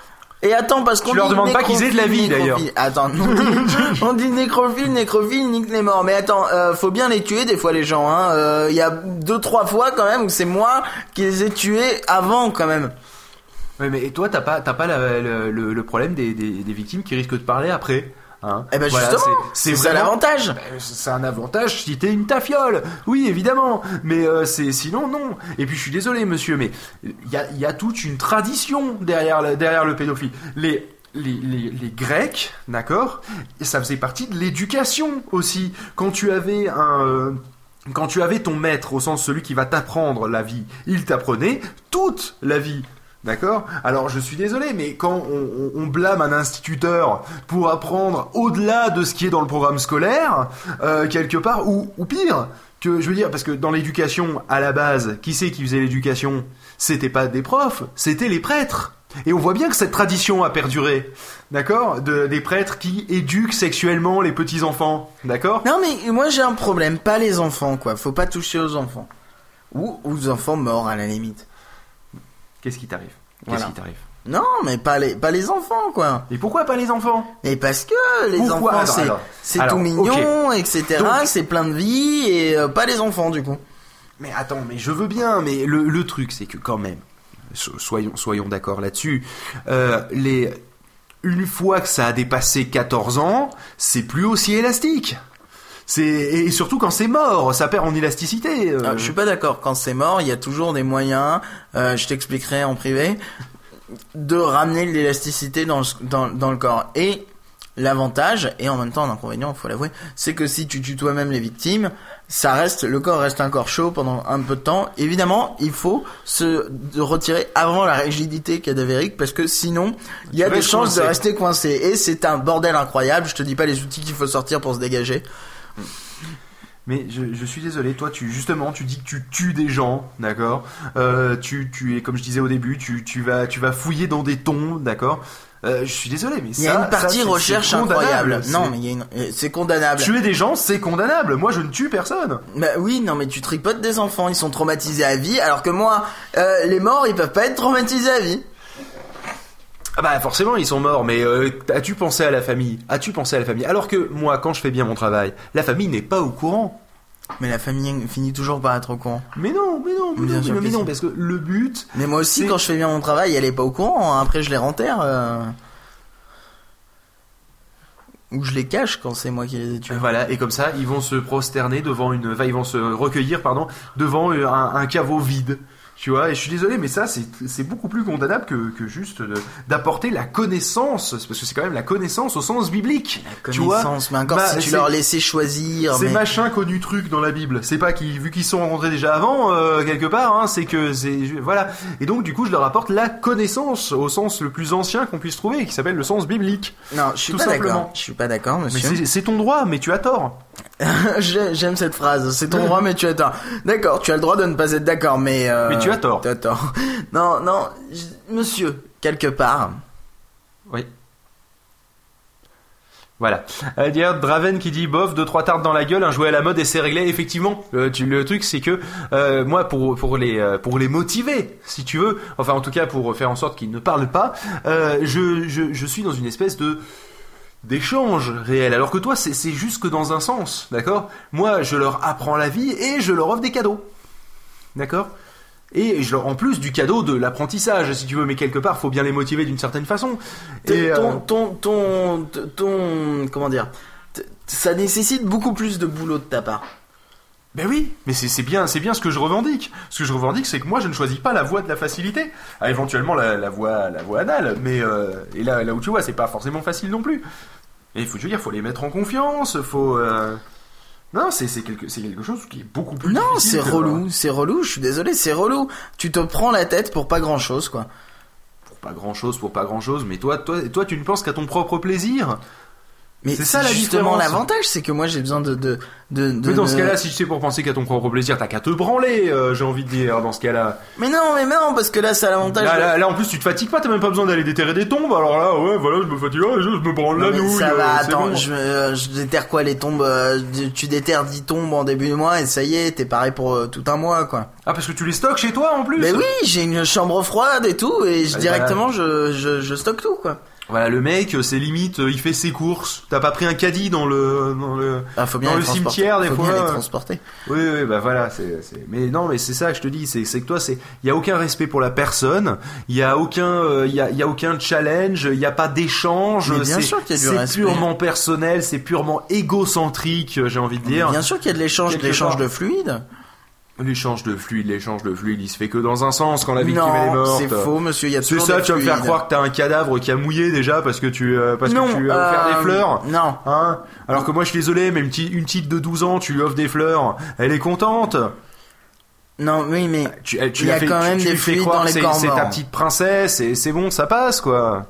Et attends, parce qu'on tu leur demandes pas qu'ils aient de la vie d'ailleurs. Attends, on dit, on dit nécrophile, nécrophile, nique les morts. Mais attends, euh, faut bien les tuer des fois les gens. Hein. Euh, y a deux, trois fois quand même où c'est moi qui les ai tués avant quand même. Oui, mais toi, t'as pas, t'as pas la, le, le, le problème des, des, des victimes qui risquent de parler après. Hein. Eh ben voilà, justement, c'est, c'est, c'est vraiment, l'avantage. Ben, c'est un avantage si t'es une tafiole. Oui, évidemment. Mais euh, c'est sinon non. Et puis je suis désolé, monsieur, mais il y a, y a toute une tradition derrière le, derrière le pédophile. Les Les, les, les Grecs, d'accord, ça faisait partie de l'éducation aussi. Quand tu avais un, euh, quand tu avais ton maître, au sens celui qui va t'apprendre la vie, il t'apprenait toute la vie. D'accord? Alors je suis désolé, mais quand on, on, on blâme un instituteur pour apprendre au-delà de ce qui est dans le programme scolaire, euh, quelque part, ou, ou pire, que je veux dire, parce que dans l'éducation, à la base, qui c'est qui faisait l'éducation? C'était pas des profs, c'était les prêtres. Et on voit bien que cette tradition a perduré, d'accord, de, des prêtres qui éduquent sexuellement les petits-enfants, d'accord? Non mais moi j'ai un problème, pas les enfants quoi, faut pas toucher aux enfants. Ou aux enfants morts à la limite. Qu'est-ce qui t'arrive? Qu'est-ce voilà. qui t'arrive? Non, mais pas les, pas les enfants, quoi. Et pourquoi pas les enfants? Et parce que les pourquoi? enfants, alors, c'est, alors, c'est alors, tout mignon, okay. et cetera. Donc, c'est plein de vie, et euh, pas les enfants, du coup. Mais attends, mais je veux bien, mais le, le truc, c'est que quand même, soyons, soyons d'accord là-dessus, euh, les, une fois que ça a dépassé quatorze ans, c'est plus aussi élastique. C'est, et surtout quand c'est mort, ça perd en élasticité. Euh... Ah, je suis pas d'accord. Quand c'est mort, il y a toujours des moyens, euh, je t'expliquerai en privé, de ramener de l'élasticité dans le, dans, dans le corps. Et l'avantage, et en même temps l'inconvénient, il faut l'avouer, c'est que si tu tues toi-même les victimes, ça reste, le corps reste un corps chaud pendant un peu de temps. Évidemment, il faut se retirer avant la rigidité cadavérique, parce que sinon, il y a des chances coincé. de rester coincé. Et c'est un bordel incroyable. Je te dis pas les outils qu'il faut sortir pour se dégager. Mais je, je suis désolé, toi, tu justement, tu dis que tu tues des gens, d'accord. Euh, tu, tu es, comme je disais au début, tu, tu vas, tu vas fouiller dans des tombes, d'accord. Euh, je suis désolé, mais ça, il y a une partie ça, c'est, recherche c'est incroyable. C'est... Non, mais il y a une, c'est condamnable. Tuer des gens, c'est condamnable. Moi, je ne tue personne. Bah oui, non, mais tu tripotes des enfants, ils sont traumatisés à vie, alors que moi, euh, les morts, ils peuvent pas être traumatisés à vie. Ah bah forcément ils sont morts, mais euh, as-tu pensé à la famille? As-tu pensé à la famille? Alors que moi, quand je fais bien mon travail, la famille n'est pas au courant. Mais la famille finit toujours par être au courant. Mais non, mais non, mais non, mais non, mais non, parce que le but... Mais moi aussi, c'est... quand je fais bien mon travail, elle est pas au courant. Après, je les renterre. Euh... Ou je les cache quand c'est moi qui les ai tués. Voilà, et comme ça, ils vont se prosterner devant une... Enfin, ils vont se recueillir, pardon, devant un, un caveau vide. Tu vois, et je suis désolé, mais ça, c'est, c'est beaucoup plus condamnable que, que juste de, d'apporter la connaissance, parce que c'est quand même la connaissance au sens biblique. La tu vois, connaissance, mais encore bah, si tu c'est, leur laissais choisir. C'est mais... machin connu truc dans la Bible. C'est pas qu'ils, vu qu'ils sont rencontrés déjà avant, euh, quelque part, hein, c'est que c'est, voilà. Et donc, du coup, je leur apporte la connaissance au sens le plus ancien qu'on puisse trouver, qui s'appelle le sens biblique. Non, je suis Tout pas simplement. d'accord. Je suis pas d'accord, monsieur. Mais c'est, c'est ton droit, mais tu as tort. J'aime cette phrase. C'est ton droit, mais tu as tort. D'accord, tu as le droit de ne pas être d'accord, mais. Euh, mais tu as tort. Tu as tort. Non, non, je- monsieur, quelque part. Oui. Voilà. Euh, dire Draven qui dit bof, deux trois tartes dans la gueule, un jouet à la mode et c'est réglé. Effectivement, euh, tu, le truc c'est que euh, moi pour pour les euh, pour les motiver, si tu veux, enfin en tout cas pour faire en sorte qu'ils ne parlent pas, euh, je je je suis dans une espèce de d'échange réel. Alors que toi c'est c'est juste que dans un sens, d'accord ? Moi je leur apprends la vie et je leur offre des cadeaux, d'accord ? Et je leur en plus du cadeau de l'apprentissage, si tu veux, mais quelque part, faut bien les motiver d'une certaine façon. Et ton, euh, ton, ton, ton, ton, comment dire, t- ça nécessite beaucoup plus de boulot de ta part. Ben oui, mais c'est, c'est bien, c'est bien ce que je revendique. Ce que je revendique, c'est que moi, je ne choisis pas la voie de la facilité. Ah, éventuellement la, la voie, la voie anale, mais euh, et là, là où tu vois, c'est pas forcément facile non plus. Et il faut, je veux dire, faut les mettre en confiance, faut. Euh... Non, c'est, c'est, quelque, c'est quelque chose qui est beaucoup plus Non, difficile. c'est que- relou, c'est relou, je suis désolé, c'est relou. Tu te prends la tête pour pas grand chose, quoi. Pour pas grand chose, pour pas grand chose, mais toi, toi, toi, tu ne penses qu'à ton propre plaisir. Mais C'est ça, la justement différence. l'avantage, c'est que moi j'ai besoin de, de, de, de Mais dans ce ne- cas-là, si tu sais pour penser qu'à ton propre plaisir, t'as qu'à te branler, euh, j'ai envie de dire, dans ce cas-là. Mais non, mais non, parce que là, ça a l'avantage. Là, de- là, là, en plus, tu te fatigues pas, t'as même pas besoin d'aller déterrer des tombes, alors là, ouais, voilà, je me fatigue, ah, je, je me branle Non, la mais nouille. ça va, euh, c'est attends, bon. je, euh, je déterre quoi les tombes euh, tu- Tu déterres dix tombes en début de mois et ça y est, t'es pareil pour euh, tout un mois, quoi. Ah, parce que tu les stockes chez toi, en plus. Mais oui, j'ai une chambre froide et tout, et je, Ah, directement je, je, je stocke tout, quoi. Voilà, le mec, c'est limite, euh, il fait ses courses. T'as pas pris un caddie dans le, dans le, Ah, faut bien dans les le transporter. cimetière, des faut fois. bien les transporter. Oui, oui, bah voilà, c'est, c'est, mais non, mais c'est ça que je te dis, c'est, c'est que toi, c'est, il y a aucun respect pour la personne, il y a aucun, euh, il y a, il y a aucun challenge, il y a pas d'échange, Mais bien c'est, sûr qu'il y a du c'est respect. purement personnel, c'est purement égocentrique, j'ai envie de dire. Bien sûr qu'il y a de l'échange, de Quelque l'échange part. de fluide. L'échange de fluide, l'échange de fluide, il se fait que dans un sens quand la victime elle est Non, morte. c'est faux, monsieur, il y a C'est toujours ça, des tu vas me faire fluides. croire que t'as un cadavre qui a mouillé déjà parce que tu, euh, parce Non, que tu lui as offert euh, des fleurs. Non. Hein? Alors que moi je suis désolé, mais une petite, une petite de douze ans, tu lui offres des fleurs, elle est contente. Non, oui, mais Tu, elle- tu il y lui a as fait, quand tu- même tu des lui fais fluides croire dans que les c'est, corps c'est ta morts. petite princesse et c'est bon, ça passe quoi.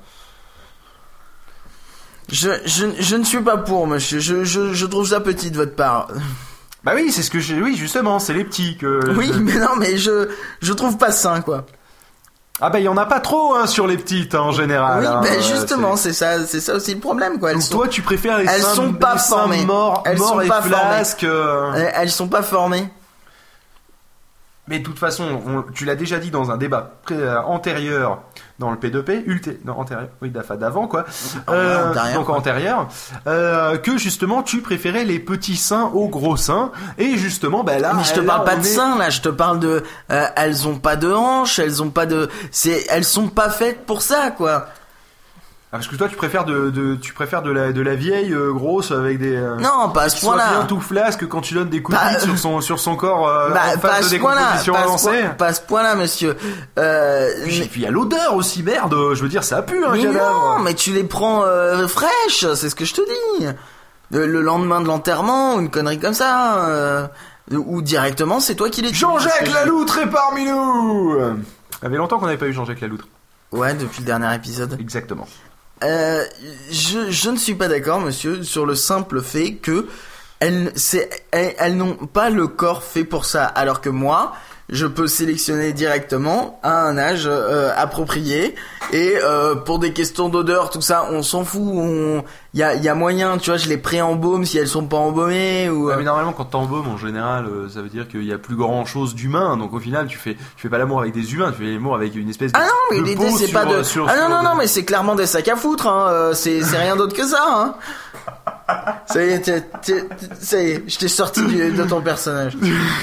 Je, je, je ne suis pas pour, monsieur. Je, je, je trouve ça petit de votre part. Bah oui, c'est ce que j'ai, oui justement, c'est les petits que. Oui, je- mais non, mais je, je trouve pas sain, quoi. Ah bah il y en a pas trop hein, sur les petites hein, en général. Oui, hein, ben euh, justement, c'est- c'est ça, c'est ça aussi le problème, quoi. Elles Donc sont, toi tu préfères les elles seins, sont pas les seins formées. morts, Elles morts sont et pas formées. flasques. euh. elles, elles sont pas formées. Mais de toute façon, on- tu l'as déjà dit dans un débat pré- euh, antérieur dans le P deux P, ulté, non antérieur, oui d'af- d'avant quoi, Ah ouais, euh, antérieur, donc quoi. antérieur, euh, que justement tu préférais les petits seins aux gros seins et justement ben là. Mais je te là, parle pas on de est- seins, là. Je te parle de, euh, elles ont pas de hanches, elles ont pas de, c'est, elles sont pas faites pour ça, quoi. Ah, parce que toi tu préfères de, de tu préfères de la de la vieille euh, grosse avec des. euh, Non, pas à ce qui soit point-là. bien tout flasque quand tu donnes des coups de Bah, bite sur son sur son corps euh, Bah, en pas à phase de ce point-là, décomposition pas à ce avancée. point- pas à ce point-là, monsieur. Euh, Puis, puis il y a l'odeur aussi, merde. Je veux dire, ça pue un mais cadavre. non, mais tu les prends euh, fraîches, c'est ce que je te dis. Le, le lendemain de l'enterrement, ou une connerie comme ça, euh, ou directement, c'est toi qui les tues. Jean-Jacques Laloutre est parmi nous. Ça avait longtemps qu'on n'avait pas eu Jean-Jacques Laloutre. Ouais, depuis le dernier épisode. Exactement. Euh, je, je ne suis pas d'accord, monsieur, sur le simple fait que elles, c'est, elles, elles n'ont pas le corps fait pour ça, alors que moi, je peux sélectionner directement à un âge euh, approprié et euh, pour des questions d'odeur, tout ça, on s'en fout. On, il y a, il y a moyen, tu vois, je les pré-embaume si elles sont pas embaumées ou. Ouais, euh, mais normalement, quand t'embaumes, en général, euh, ça veut dire qu'il y a plus grand chose d'humain. Donc au final, tu fais, tu fais pas l'amour avec des humains, tu fais l'amour avec une espèce de. Ah non, mais de l'idée peau c'est sur- pas de. sur- ah non sur- non non, mais c'est clairement des sacs à foutre. Hein. euh, C'est c'est rien d'autre que ça. Hein. Ça y est, t'es- t'es- ça y est, je t'ai sorti du- de ton personnage.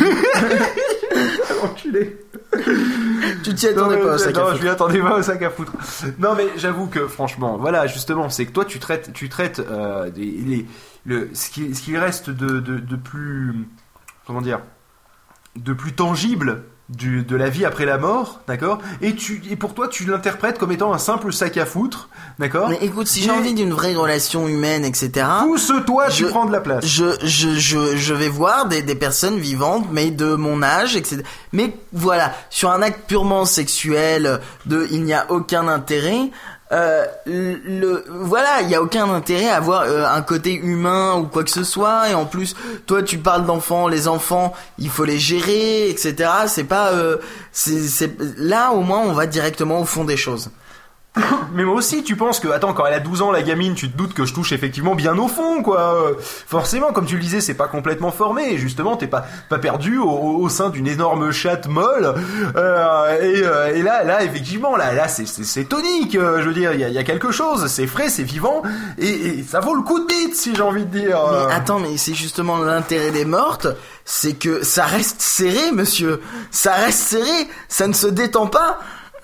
Enculé. Tu t'y attendais Non, pas au mais- sac à non, foutre. je m'y attendais pas au sac à foutre. Non, mais j'avoue que franchement, voilà, justement, c'est que toi, tu traites, tu traites euh, des, les, le, ce qui, ce qui reste de, de, de plus, comment dire, de plus tangible du, de la vie après la mort, d'accord, et, tu, et pour toi tu l'interprètes comme étant un simple sac à foutre, d'accord. Mais écoute, si et j'ai envie d'une vraie relation humaine, et cetera. Pousse-toi, tu je, prends de la place. Je, je, je, je vais voir des, des personnes vivantes, mais de mon âge, et cetera. Mais voilà, sur un acte purement sexuel, de il n'y a aucun intérêt. Euh, le, le voilà, il y a aucun intérêt à avoir euh, un côté humain ou quoi que ce soit. Et en plus, toi, tu parles d'enfants, les enfants, il faut les gérer, et cetera. C'est pas, euh, c'est, c'est là au moins on va directement au fond des choses. Mais moi aussi, tu penses que, attends, quand elle a douze ans, la gamine, tu te doutes que je touche effectivement bien au fond, quoi. Euh, forcément, comme tu le disais, c'est pas complètement formé. Et justement, t'es pas pas perdu au, au sein d'une énorme chatte molle. Euh, et, euh, et là, là, effectivement, là, là, c'est c'est, c'est tonique. Euh, je veux dire, il y a, y a quelque chose. C'est frais, c'est vivant, et, et ça vaut le coup de bite, si j'ai envie de dire. Mais attends, mais c'est justement l'intérêt des mortes, c'est que ça reste serré, monsieur. Ça reste serré. Ça ne se détend pas.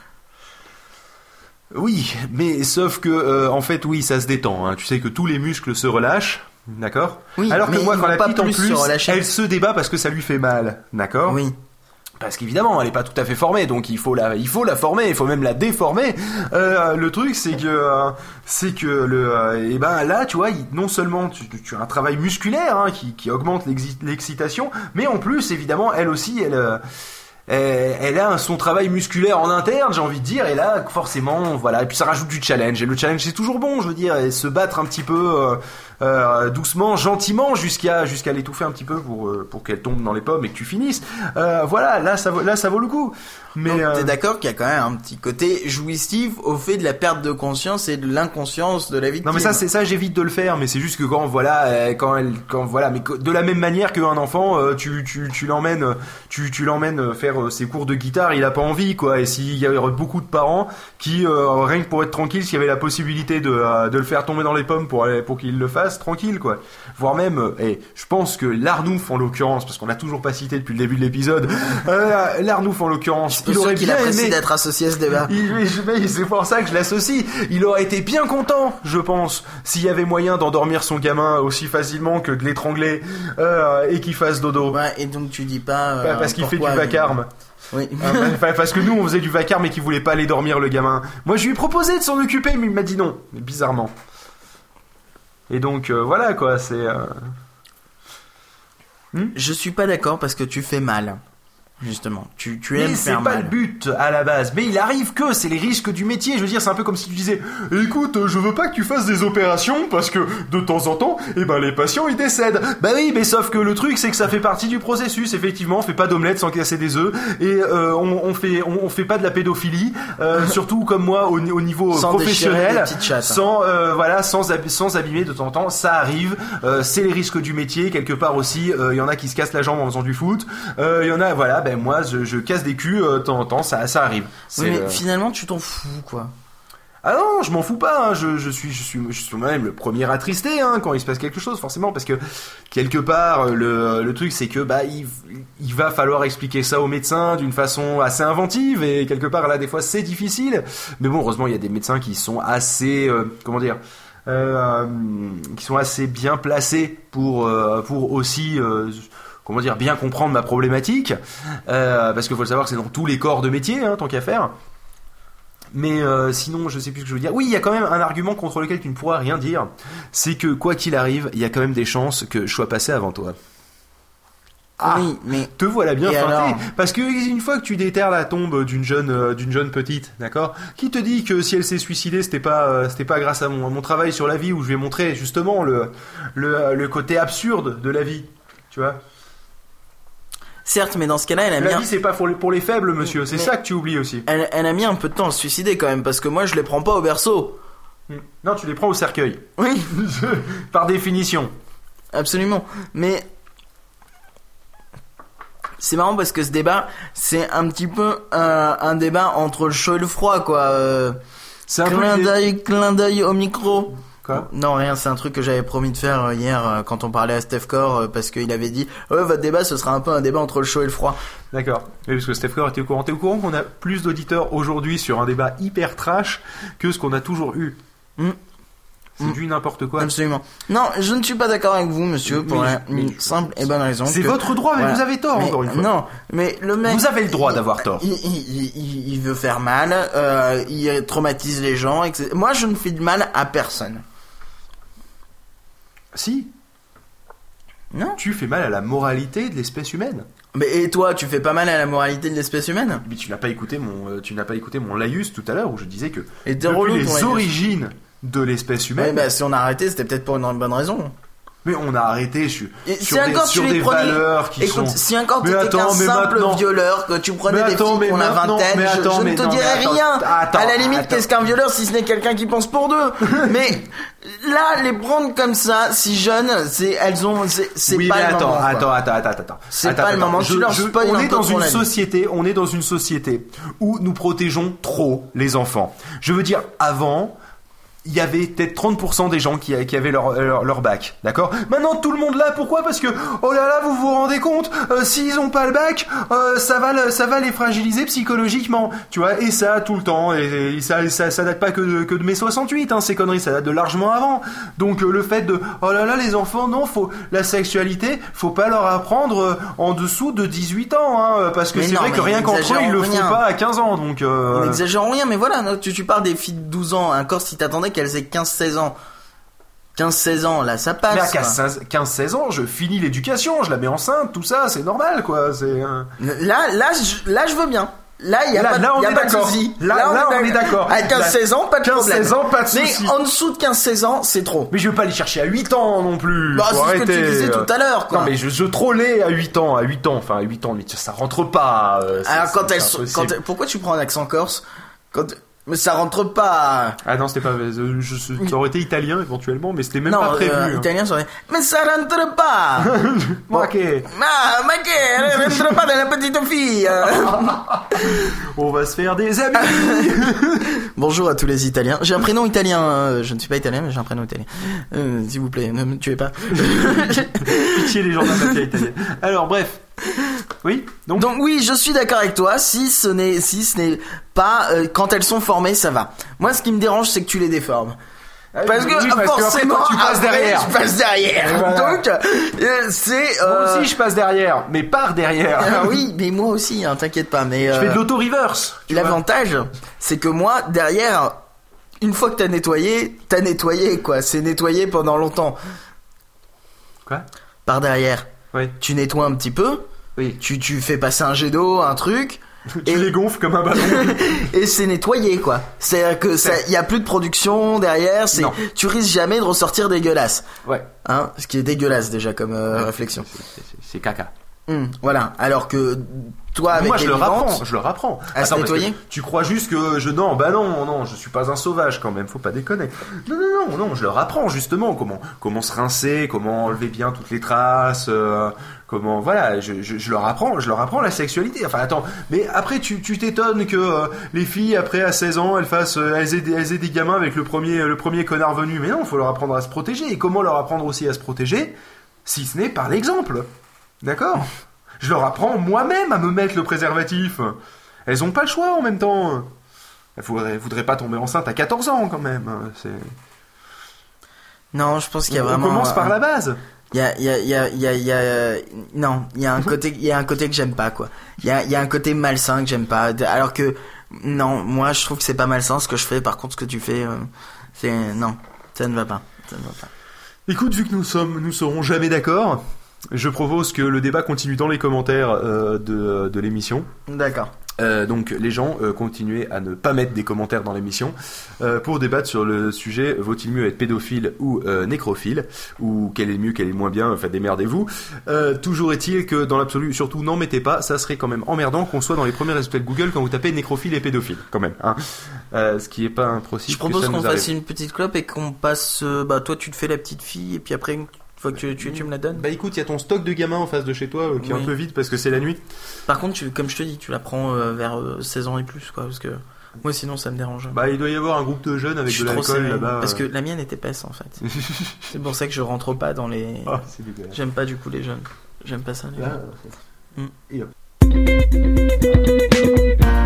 Oui, mais sauf que, euh, en fait, oui, ça se détend. Hein. Tu sais que tous les muscles se relâchent, d'accord. Oui, alors que moi, quand la petite en plus, se elle se débat parce que ça lui fait mal, d'accord. Oui. Parce qu'évidemment, elle est pas tout à fait formée, donc il faut la, il faut la former, il faut même la déformer. Euh, le truc, c'est que, euh, c'est que le, euh, et ben là, tu vois, il, non seulement tu, tu as un travail musculaire hein, qui, qui augmente l'excitation, mais en plus, évidemment, elle aussi, elle. Euh, Elle, elle a son travail musculaire en interne, j'ai envie de dire, et là, forcément, voilà, et puis ça rajoute du challenge, et le challenge c'est toujours bon, je veux dire, et se battre un petit peu euh, euh, doucement, gentiment, jusqu'à jusqu'à l'étouffer un petit peu pour euh, pour qu'elle tombe dans les pommes et que tu finisses. Euh, voilà, là ça vaut, là ça vaut le coup. Mais donc, euh... t'es d'accord qu'il y a quand même un petit côté jouissif au fait de la perte de conscience et de l'inconscience de la victime. Non mais ça c'est ça j'évite de le faire, mais c'est juste que quand voilà euh, quand elle quand voilà mais de la même manière qu'un enfant euh, tu tu tu l'emmènes tu tu l'emmènes faire euh, ses cours de guitare, il a pas envie quoi, et s'il y avait beaucoup de parents qui euh, rien que pour être tranquille, s'il y avait la possibilité de euh, de le faire tomber dans les pommes pour aller, pour qu'il le fasse tranquille quoi. Voire même euh, et je pense que l'Arnouf en l'occurrence, parce qu'on l'a toujours pas cité depuis le début de l'épisode, euh, l'Arnouf en l'occurrence, il aurait bien aimé d'être associé à ce débat. Il, je, c'est pour ça que je l'associe. Il aurait été bien content, je pense, s'il y avait moyen d'endormir son gamin aussi facilement que de l'étrangler euh, et qu'il fasse dodo. Ouais, et donc tu dis pas. Euh, bah, parce qu'il fait du vacarme. Oui. euh, parce que nous on faisait du vacarme et qu'il voulait pas aller dormir le gamin. Moi je lui ai proposé de s'en occuper, mais il m'a dit non, bizarrement. Et donc euh, voilà quoi, c'est. Euh... Hmm je suis pas d'accord parce que tu fais mal. Justement, tu, tu aimes mais faire c'est pas mal. le but à la base. Mais il arrive que c'est les risques du métier. Je veux dire, c'est un peu comme si tu disais, écoute, je veux pas que tu fasses des opérations parce que de temps en temps, eh ben les patients ils décèdent. Bah oui, mais sauf que le truc c'est que ça fait partie du processus. Effectivement, on fait pas d'omelette sans casser des œufs et euh, on, on fait on, on fait pas de la pédophilie, euh, surtout comme moi au, au niveau sans professionnel, chattes, sans euh, voilà, sans ab- sans abîmer de temps en temps. Ça arrive. Euh, c'est les risques du métier. Quelque part aussi, il euh, y en a qui se cassent la jambe en faisant du foot. Il euh, y en a, voilà, ben moi je, je casse des culs euh, de temps en temps, ça, ça arrive. Oui, mais le... finalement, tu t'en fous, quoi. Ah non, je m'en fous pas. Hein. Je, je suis, je suis, je suis même le premier attristé hein, quand il se passe quelque chose, forcément, parce que quelque part, le, le truc, c'est que bah, il, il va falloir expliquer ça aux médecins d'une façon assez inventive, et quelque part, là, des fois, c'est difficile. Mais bon, heureusement, il y a des médecins qui sont assez, euh, comment dire. Euh, qui sont assez bien placés pour, euh, pour aussi. Euh, comment dire, bien comprendre ma problématique, euh, parce qu'il faut le savoir que c'est dans tous les corps de métier, hein, tant qu'à faire. Mais euh, sinon, je sais plus ce que je veux dire. Oui, il y a quand même un argument contre lequel tu ne pourras rien dire, c'est que quoi qu'il arrive, il y a quand même des chances que je sois passé avant toi. Ah, oui, mais te voilà bien feinté, alors... parce que une fois que tu déterres la tombe d'une jeune, euh, d'une jeune petite, d'accord, qui te dit que si elle s'est suicidée, c'était pas, euh, c'était pas grâce à mon, à mon travail sur la vie où je vais montrer justement le, le, le côté absurde de la vie, tu vois. Certes, mais dans ce cas-là, elle a la mis. La vie, un... c'est pas pour les, pour les faibles, monsieur. C'est mais ça que tu oublies aussi. Elle, elle a mis un peu de temps à se suicider quand même, parce que moi, je les prends pas au berceau. Non, tu les prends au cercueil. Oui. Par définition. Absolument. Mais c'est marrant parce que ce débat, c'est un petit peu un, un débat entre le chaud et le froid, quoi. Euh, c'est un clin peu d'œil, clin d'œil au micro. Quoi ? Non, rien, c'est un truc que j'avais promis de faire hier quand on parlait à Steph Core, parce qu'il avait dit ouais, votre débat ce sera un peu un débat entre le chaud et le froid. D'accord. Oui, parce que Steph Core était au courant. T'es au courant qu'on a plus d'auditeurs aujourd'hui sur un débat hyper trash que ce qu'on a toujours eu. Mmh. C'est du n'importe quoi. Absolument. Non, je ne suis pas d'accord avec vous, monsieur, pour Mais- la mais- une simple et bonne raison. C'est que- votre droit, mais Voilà. vous avez tort, Mais- encore une fois. Non, mais le mec... Vous avez le droit il- d'avoir tort. Il, il, il, il veut faire mal, euh, il traumatise les gens, et cetera. Moi, je ne fais de mal à personne. Si, Non. tu fais mal à la moralité de l'espèce humaine. Mais et toi, tu fais pas mal à la moralité de l'espèce humaine? Mais tu n'as pas écouté mon, euh, tu n'as pas écouté mon laïus tout à l'heure où je disais que Et t'es depuis relou, ton les laïus. origines de l'espèce Ouais, humaine, bah, si on a arrêté, c'était peut-être pour une bonne raison. mais on a arrêté sur, Et sur si des, encore sur tu les des prenais, valeurs qui écoute, sont. si encore Mais t'étais attends, qu'un mais simple maintenant- violeur, que tu prenais Mais des attends, filles mais pour la maintenant- vingtaine, mais je, attends, je mais ne te non, mais dirais attends, rien. attends, à la limite, attends. qu'est-ce qu'un violeur si ce n'est quelqu'un qui pense pour deux? Mais là, les prendre comme ça, si jeunes, c'est, elles ont, c'est, c'est Oui, pas mais le attends, moment. quoi. attends, attends, attends, attends. C'est Attends, pas le attends. moment, tu Je- leur je- spoil On un est peu dans ton une avis. société, on est dans une société où nous protégeons trop les enfants. Je veux dire, avant, il y avait peut-être trente pour cent des gens qui, qui avaient leur, leur, leur bac, d'accord? Maintenant, tout le monde l'a, pourquoi? Parce que, oh là là, vous vous rendez compte, euh, s'ils ont pas le bac, euh, ça va le- ça va les fragiliser psychologiquement, tu vois, et ça, tout le temps, et, et ça, ça, ça date pas que de, que de mai soixante-huit, hein, ces conneries, ça date de largement avant. Donc, euh, le fait de, oh là là, les enfants, non, faut, la sexualité, faut pas leur apprendre euh, en dessous de dix-huit ans, hein, parce que Mais c'est non, vrai que mais rien qu'entre eux, ils le n'exagérons font rien. pas à quinze ans, donc, euh, N'exagérons rien, mais voilà, non, tu, tu parles des filles de douze ans, encore si t'attendais qu'elles aient quinze seize ans. quinze seize ans, là, ça passe. mais à quoi. quinze seize ans, je finis l'éducation, je la mets enceinte, tout ça, c'est normal, quoi, c'est, euh, Là, là, je, là, je veux bien. Là, il y a Là- pas, de- là, on y a est pas de d'accord. souci. Là- là, on est d'accord. À quinze seize ans, pas de quinze problème. seize ans, pas de Mais souci. en dessous de quinze seize ans, c'est trop. Mais je veux pas les chercher à huit ans non plus. Bah, faut c'est ce que arrêter. tu disais tout à l'heure, quoi. Non, mais je, je trollais à huit ans, à huit ans, enfin à huit ans, mais ça rentre pas. euh, c'est- Alors, quand c'est elles sont, impossible. quand elles- pourquoi tu prends un accent corse? Quand, mais ça rentre pas. Ah non, c'était pas. Je, je- ça aurait été italien éventuellement, mais c'était même non, pas prévu. euh, hein. italien, ça aurait, mais ça rentre pas. Bon, ok. Ah, ma che, rentre pas dans la petite fille. On va se faire des amis. Bonjour à tous les Italiens. J'ai un prénom italien. euh, Je ne suis pas italien, mais j'ai un prénom italien. Euh, S'il vous plaît, ne me tuez pas. Pitié les gens de la mafia italienne. Alors bref. Oui. Donc. Donc oui, je suis d'accord avec toi. Si ce n'est, si ce n'est pas euh, quand elles sont formées, ça va. Moi, ce qui me dérange, c'est que tu les déformes. Parce que Oui, parce qu'après, forcément, toi, tu passes après, derrière. je passe derrière. Voilà. Donc, euh, c'est. Moi Euh... aussi, je passe derrière, mais par derrière. ah oui, mais moi aussi, hein, t'inquiète pas. Mais Je euh, fais de l'auto-reverse. tu vois. l'avantage, c'est que moi, derrière, une fois que t'as nettoyé, t'as nettoyé, quoi. C'est nettoyé pendant longtemps. Quoi? Par derrière, Oui. tu nettoies un petit peu, Oui. tu, tu fais passer un jet d'eau, un truc, Tu et, les gonfles comme un ballon. et c'est nettoyé, quoi. C'est-à-dire que ça, y a plus de production derrière, c'est, Non. tu risques jamais de ressortir dégueulasse. Ouais. Hein, ce qui est dégueulasse déjà comme euh, réflexion. C'est- c'est- C'est caca. Hum, voilà. Alors que toi, avec Moi, je les le vivantes, rapprends, je le rapprends. À se parce nettoyer que tu crois juste que je non, bah non, non, je suis pas un sauvage quand même, faut pas déconner. Non, non, non, non, je leur apprends justement comment comment se rincer, comment enlever bien toutes les traces, euh, comment voilà, je, je, je leur apprends, je leur apprends la sexualité. Enfin, attends, mais après tu tu t'étonnes que euh, les filles après à seize ans, elles fassent, euh, elles aient des, elles aient des gamins avec le premier le premier connard venu. Mais non, faut leur apprendre à se protéger. Et comment leur apprendre aussi à se protéger, si ce n'est par l'exemple. D'accord? Je leur apprends moi-même à me mettre le préservatif. Elles ont pas le choix en même temps. Elles voudraient, voudraient pas tomber enceinte à quatorze ans quand même. C'est... non, je pense qu'il y a On vraiment. commence par un- la base. Il y a, il y a, il y a, il y a, il y a- non, il y a un côté, il y a un côté que j'aime pas, quoi. Il y a, il y a un côté malsain que j'aime pas. Alors que, non, moi, je trouve que c'est pas malsain ce que je fais. Par contre, ce que tu fais, euh, c'est, non, ça ne va pas. Ça ne va pas. Écoute, vu que nous sommes, nous serons jamais d'accord, je propose que le débat continue dans les commentaires euh, de, de l'émission. D'accord. Euh, donc les gens euh, continuez à ne pas mettre des commentaires dans l'émission euh, pour débattre sur le sujet vaut-il mieux être pédophile ou euh, nécrophile ou quel est le mieux, quel est le moins bien, enfin démerdez-vous. Euh, toujours est-il que dans l'absolu, surtout n'en mettez pas, ça serait quand même emmerdant qu'on soit dans les premiers résultats de Google quand vous tapez nécrophile et pédophile quand même, hein. Euh, ce qui est pas impossible. Je propose que ça qu'on nous fasse arrive. une petite clope et qu'on passe. euh, bah, toi, tu te fais la petite fille et puis après, une fois que tu, tu, tu me la donnes. Bah écoute, il y a ton stock de gamins en face de chez toi euh, qui est Oui. un peu vide parce que c'est la nuit. Par contre, tu, comme je te dis, tu la prends euh, vers euh, seize ans et plus, quoi, parce que moi, sinon, ça me dérange. Bah il doit y avoir un groupe de jeunes avec je suis de trop l'alcool serré, là-bas. parce que euh. la mienne est épaisse, en fait. C'est pour ça que je rentre pas dans les. Ah, c'est dégueulasse. J'aime pas du coup les jeunes. J'aime pas ça. Les Là, jeunes. euh, Mm. et hop.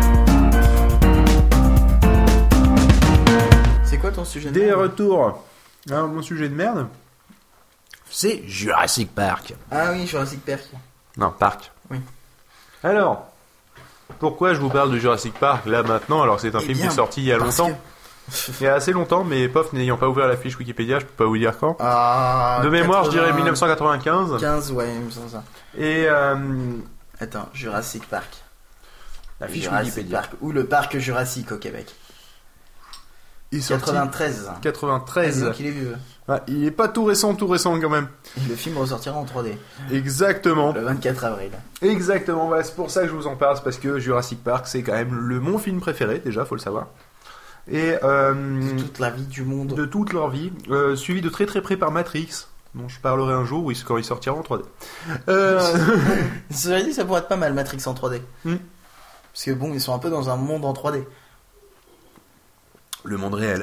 C'est quoi ton sujet de Des merde retours. Alors, mon sujet de merde, c'est Jurassic Park. Ah oui, Jurassic Park. Non, Park. Oui. Alors, pourquoi je vous parle de Jurassic Park là maintenant alors que c'est un Eh film bien, qui est sorti il y a parce longtemps que- Il y a assez longtemps, mais pof, n'ayant pas ouvert la fiche Wikipédia, je peux pas vous dire quand. Ah, De mémoire, je dirais quatre-vingt dix-neuf cent quatre-vingt-quinze. quinze, ouais, c'est ça. Et euh, Attends, Jurassic Park. la fiche Jurassic Wikipédia. Park. Ou le parc Jurassique au Québec. Il est sorti quatre-vingt-treize. quatre-vingt-treize. Donc il est vieux. Ouais, il est pas tout récent, tout récent quand même. Et le film ressortira en trois D. Exactement. Le vingt-quatre avril. Exactement, voilà, c'est pour ça que je vous en parle, c'est parce que Jurassic Park, c'est quand même le, mon film préféré, déjà, faut le savoir. Et euh, Toute la vie du monde. de toute leur vie, euh, suivi de très très près par Matrix, dont je parlerai un jour où il- quand il sortira en trois D. Euh... Cela dit, ça pourrait être pas mal, Matrix en trois D. Hmm. Parce que bon, ils sont un peu dans un monde en trois D. Le monde réel,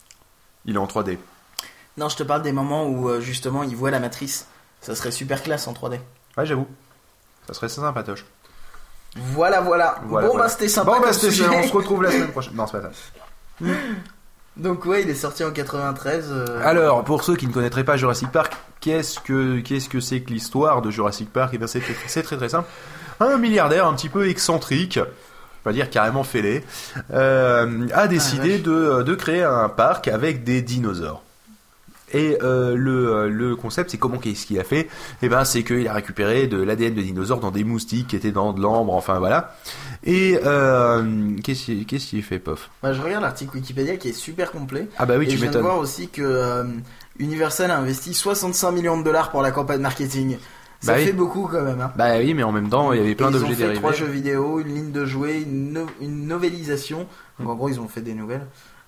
il est en trois D. Non, je te parle des moments où euh, justement ils voient la matrice. Ça serait super classe en trois D. Ouais, j'avoue. Ça serait sympatoche. Voilà, voilà. Voilà, bon, voilà. bah c'était sympa. Bon, bah, comme c'était sujet. ça, on se retrouve la semaine prochaine. Non, c'est pas ça. Donc, ouais, il est sorti en quatre-vingt-treize. euh, Alors, pour ceux qui ne connaîtraient pas Jurassic Park, qu'est-ce que qu'est-ce que c'est que l'histoire de Jurassic Park? Eh bien, c'est c'est très très simple. Un milliardaire un petit peu excentrique, on va dire carrément fêlé, euh, a décidé vache. de, de créer un parc avec des dinosaures. Et euh, le, le concept, c'est comment qu'est-ce qu'il a fait? Eh ben, c'est qu'il a récupéré de l'A D N de dinosaures dans des moustiques qui étaient dans de l'ambre, enfin voilà. Et euh, qu'est-ce qu'il qu'est-ce qu'il fait, pof? bah, je regarde l'article Wikipédia qui est super complet. Ah bah oui, et tu je viens de m'étonnes. voir aussi que euh, Universal a investi soixante-cinq millions de dollars pour la campagne marketing. Ça Bah fait oui. beaucoup quand même. Hein. Bah oui, mais en même temps, il y avait plein Et ils d'objets ont fait dérivés. trois jeux vidéo, une ligne de jouets, une, no- une novélisation. Donc, en gros, ils ont fait des nouvelles.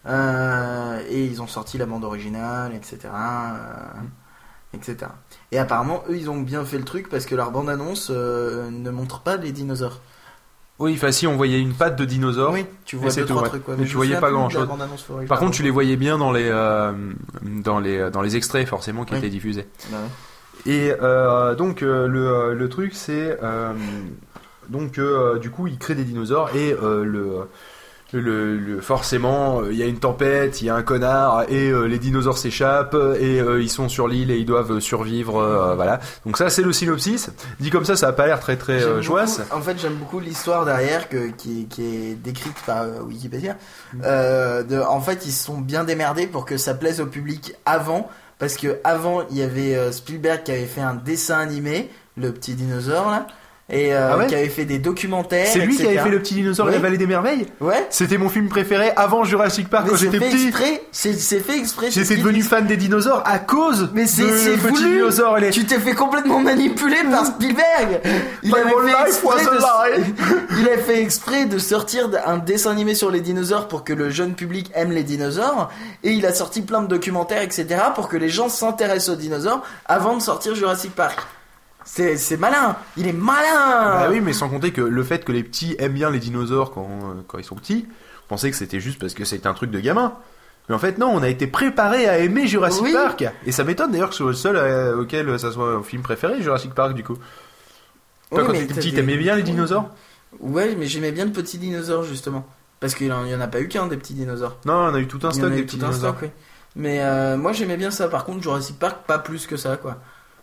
Euh, et ils ont sorti la bande originale, et cetera euh, et cetera. Et apparemment, eux, ils ont bien fait le truc parce que leur bande-annonce euh, ne montre pas les dinosaures. Oui, enfin si, on voyait une patte de dinosaure. Oui, tu vois c'est deux, tout, trois ouais. trucs. Ouais, Mais je tu me voyais souviens pas plus de la grand-chose. bande-annonce, faudrait que je Par la contre, tu les revoie. voyais bien dans les euh, dans les dans les extraits forcément qui Oui. étaient diffusés. Bah ouais. Et euh, donc euh, le le truc c'est euh, donc euh, du coup il crée des dinosaures et euh, le le, le forcément il y a une tempête, il y a un connard et euh, les dinosaures s'échappent et euh, ils sont sur l'île et ils doivent survivre, euh, voilà. Donc ça c'est le synopsis. Dit comme ça, ça a pas l'air très très J'aime euh, beaucoup- joyeux. En fait, j'aime beaucoup l'histoire derrière que, qui, qui est décrite par euh, Wikipédia. Euh, de, en fait, ils se sont bien démerdés pour que ça plaise au public avant, parce que avant, il y avait euh, Spielberg qui avait fait un dessin animé, le petit dinosaure là, et euh, Ah ouais qui avait fait des documentaires. C'est lui et qui cetera. avait fait le petit dinosaure et Oui. la vallée des merveilles. Ouais. C'était mon film préféré avant Jurassic Park Mais quand c'est j'étais fait petit. exprès. C'est c'est fait exprès. c'est J'étais ce qu'il devenu dit. fan des dinosaures à cause Mais c'est de c'est le petit voulu. dinosaure et les... Tu t'es fait complètement manipuler par Spielberg. Il My avait whole fait life was exprès a de... lie. Il a fait exprès de sortir un dessin animé sur les dinosaures pour que le jeune public aime les dinosaures, et il a sorti plein de documentaires, et cetera pour que les gens s'intéressent aux dinosaures avant de sortir Jurassic Park. C'est c'est malin. Il est malin. Bah oui, mais sans compter que le fait que les petits aiment bien les dinosaures quand, euh, quand ils sont petits, je pensais que c'était juste parce que c'était un truc de gamin. Mais en fait, non, on a été préparé à aimer Jurassic Oui. Park. Et ça m'étonne d'ailleurs que ce soit le seul euh, auquel ça soit un film préféré, Jurassic Park, du coup. Toi, Oui, quand mais t'étais t'as petit, des- t'aimais bien les dinosaures? Ouais, mais j'aimais bien le petit dinosaure justement, parce qu'il en- il y en a pas eu qu'un des petits dinosaures. Non, on a eu tout un Il y en stock a des eu petits tout un dinosaures. stock, oui. Mais euh, moi j'aimais bien ça. Par contre, Jurassic Park, pas plus que ça, quoi.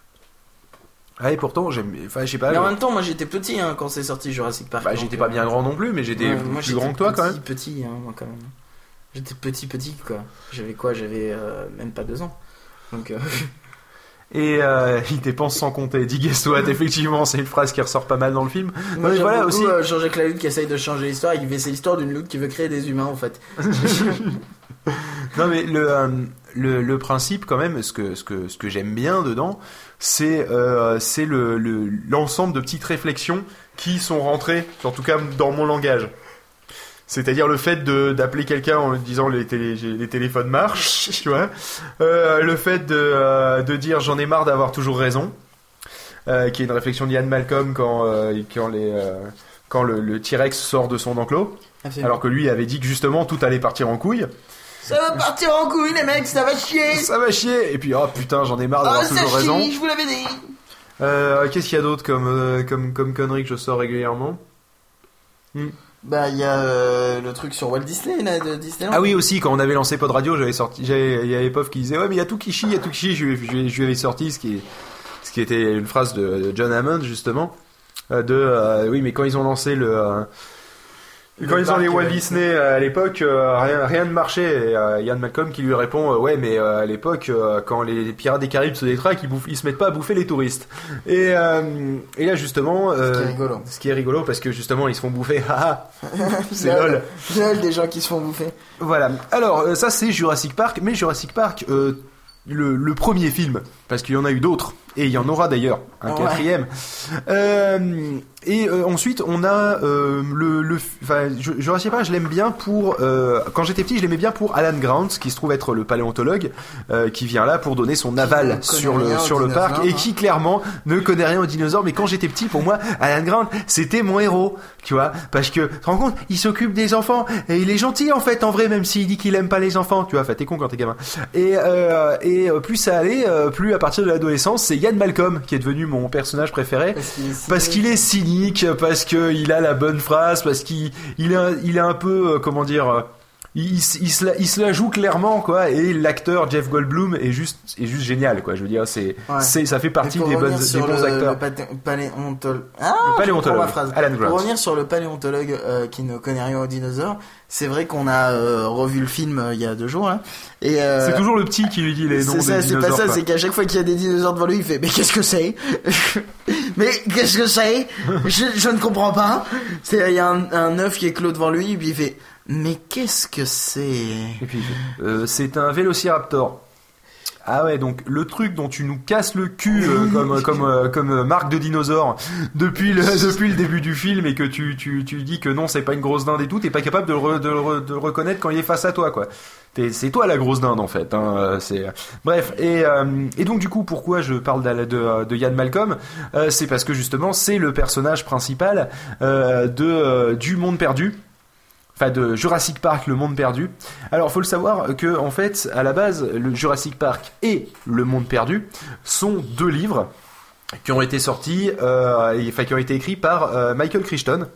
Ah, et pourtant, j'aime. Enfin, je sais pas. Mais en je- même temps, moi j'étais petit hein, quand c'est sorti Jurassic Park. Bah, donc, j'étais euh, pas bien grand non plus, mais j'étais ouais, moi, plus j'étais grand que toi quand même. Petit, petit, hein, moi quand même. J'étais petit, petit, quoi. J'avais quoi J'avais euh, même pas deux ans. Donc, euh, Et euh, il dépense sans compter. Dit Guestouat, effectivement, c'est une phrase qui ressort pas mal dans le film. moi mais j'aime voilà, beaucoup aussi- euh, Jean-Jacques Lalude qui essaye de changer l'histoire. Il fait c'est l'histoire d'une loutre qui veut créer des humains en fait. Non mais le, euh, le le principe quand même, ce que ce que ce que j'aime bien dedans, c'est euh, c'est le le- l'ensemble de petites réflexions qui sont rentrées, en tout cas dans mon langage. C'est-à-dire le fait de d'appeler quelqu'un en lui disant les télé, les téléphones marchent, tu vois. Euh, le fait de euh, de dire j'en ai marre d'avoir toujours raison, euh, qui est une réflexion d'Ian Malcolm quand euh, quand les euh, quand le, le T-Rex sort de son enclos, Absolument. alors que lui avait dit que justement tout allait partir en couille. Ça va partir en couille les mecs, ça va chier. Ça va chier. Et puis oh putain, j'en ai marre Ah d'avoir ça toujours chie, raison. je vous l'avais dit. Euh, qu'est-ce qu'il y a d'autre comme, euh, comme comme conneries que je sors régulièrement? Mm. Bah, il y a euh, le truc sur Walt Disney, là, de Disneyland. Ah oui, aussi, quand on avait lancé Pod Radio, j'avais sorti, j'avais, il y avait Pov qui disait, ouais, mais il y a Tukishi, il y a Tukishi, je, lui- je, lui- je lui avais sorti ce qui est, ce qui était une phrase de, de John Hammond, justement, euh, de, euh, oui, mais quand ils ont lancé le, euh, Le quand ils ont parc, les Walt euh, Disney euh, à l'époque, euh, rien, rien ne marchait. Et euh, Ian Malcolm qui lui répond, euh, ouais, mais euh, à l'époque, euh, quand les Pirates des Caraïbes se détraquent, ils, bouffent, ils se mettent pas à bouffer les touristes. Et, euh, et là, justement, euh, Ce qui est rigolo. ce qui est rigolo, parce que justement, ils se font bouffer. Haha, c'est Lol. lol. Lol, des gens qui se font bouffer. Voilà. Alors, euh, ça c'est Jurassic Park, mais Jurassic Park, euh, le, le premier film, parce qu'il y en a eu d'autres, et il y en aura d'ailleurs un Ouais. quatrième. Euh, et euh, ensuite, on a euh, le, le, enfin, Ju- Jurassic Park, je l'aime bien pour, euh, quand j'étais petit, je l'aimais bien pour Alan Grant, qui se trouve être le paléontologue, euh, qui vient là pour donner son aval ne connaît sur le rien sur aux le parc, dinosaures, et hein. qui clairement ne connaît rien aux dinosaures. Mais quand j'étais petit, pour moi, Alan Grant, c'était mon héros, tu vois, parce que, tu te rends compte, il s'occupe des enfants et il est gentil en fait, en vrai, même s'il dit qu'il aime pas les enfants, tu vois. Enfin, t'es con quand t'es gamin. Et euh, et euh, plus ça allait, euh, plus à partir de l'adolescence, c'est Ian Malcolm qui est devenu mon personnage préféré. Parce qu'il est cynique. Parce qu'il est cynique, parce qu'il a la bonne phrase, parce qu'il il est, un- il est un peu, euh, comment dire, euh, il, il, se- il se la, il se la joue clairement, quoi. Et l'acteur Jeff Goldblum est juste, est juste génial, quoi. Je veux dire, c'est, Ouais. c'est, ça fait Mais partie pour des, bonnes, revenir des sur bons le, acteurs. le paté- paléontologue. Ah, Le paléontologue, je reprends ma phrase. Alan Grant. Pour revenir sur le paléontologue euh, qui ne connaît rien aux dinosaures, c'est vrai qu'on a euh, revu le film euh, il y a deux jours là. Et euh, C'est toujours le petit qui lui dit les noms c'est des ça, c'est dinosaures. pas ça, quoi. c'est qu'à chaque fois qu'il y a des dinosaures devant lui, il fait mais qu'est-ce que c'est? Mais qu'est-ce que c'est? je, je ne comprends pas. C'est il y a un, un œuf qui est clos devant lui, et puis il fait mais qu'est-ce que c'est? Et puis, euh, c'est un vélociraptor. Ah ouais, donc le truc dont tu nous casses le cul euh, comme comme euh, comme euh, marque de dinosaure depuis le depuis le début du film, et que tu tu tu dis que non, c'est pas une grosse dinde et tout, t'es pas capable de le, re- de, le re- de le reconnaître quand il est face à toi, quoi. T'es, c'est toi la grosse dinde en fait. Hein, euh, c'est bref. Et euh, et donc du coup, pourquoi je parle de de, de Ian Malcolm, euh, c'est parce que justement c'est le personnage principal euh, de euh, du Monde Perdu. Enfin, de Jurassic Park, le monde perdu. Alors, faut le savoir que, en fait, à la base, le Jurassic Park et le monde perdu sont deux livres qui ont été sortis, euh, et, enfin, qui ont été écrits par euh, Michael Crichton.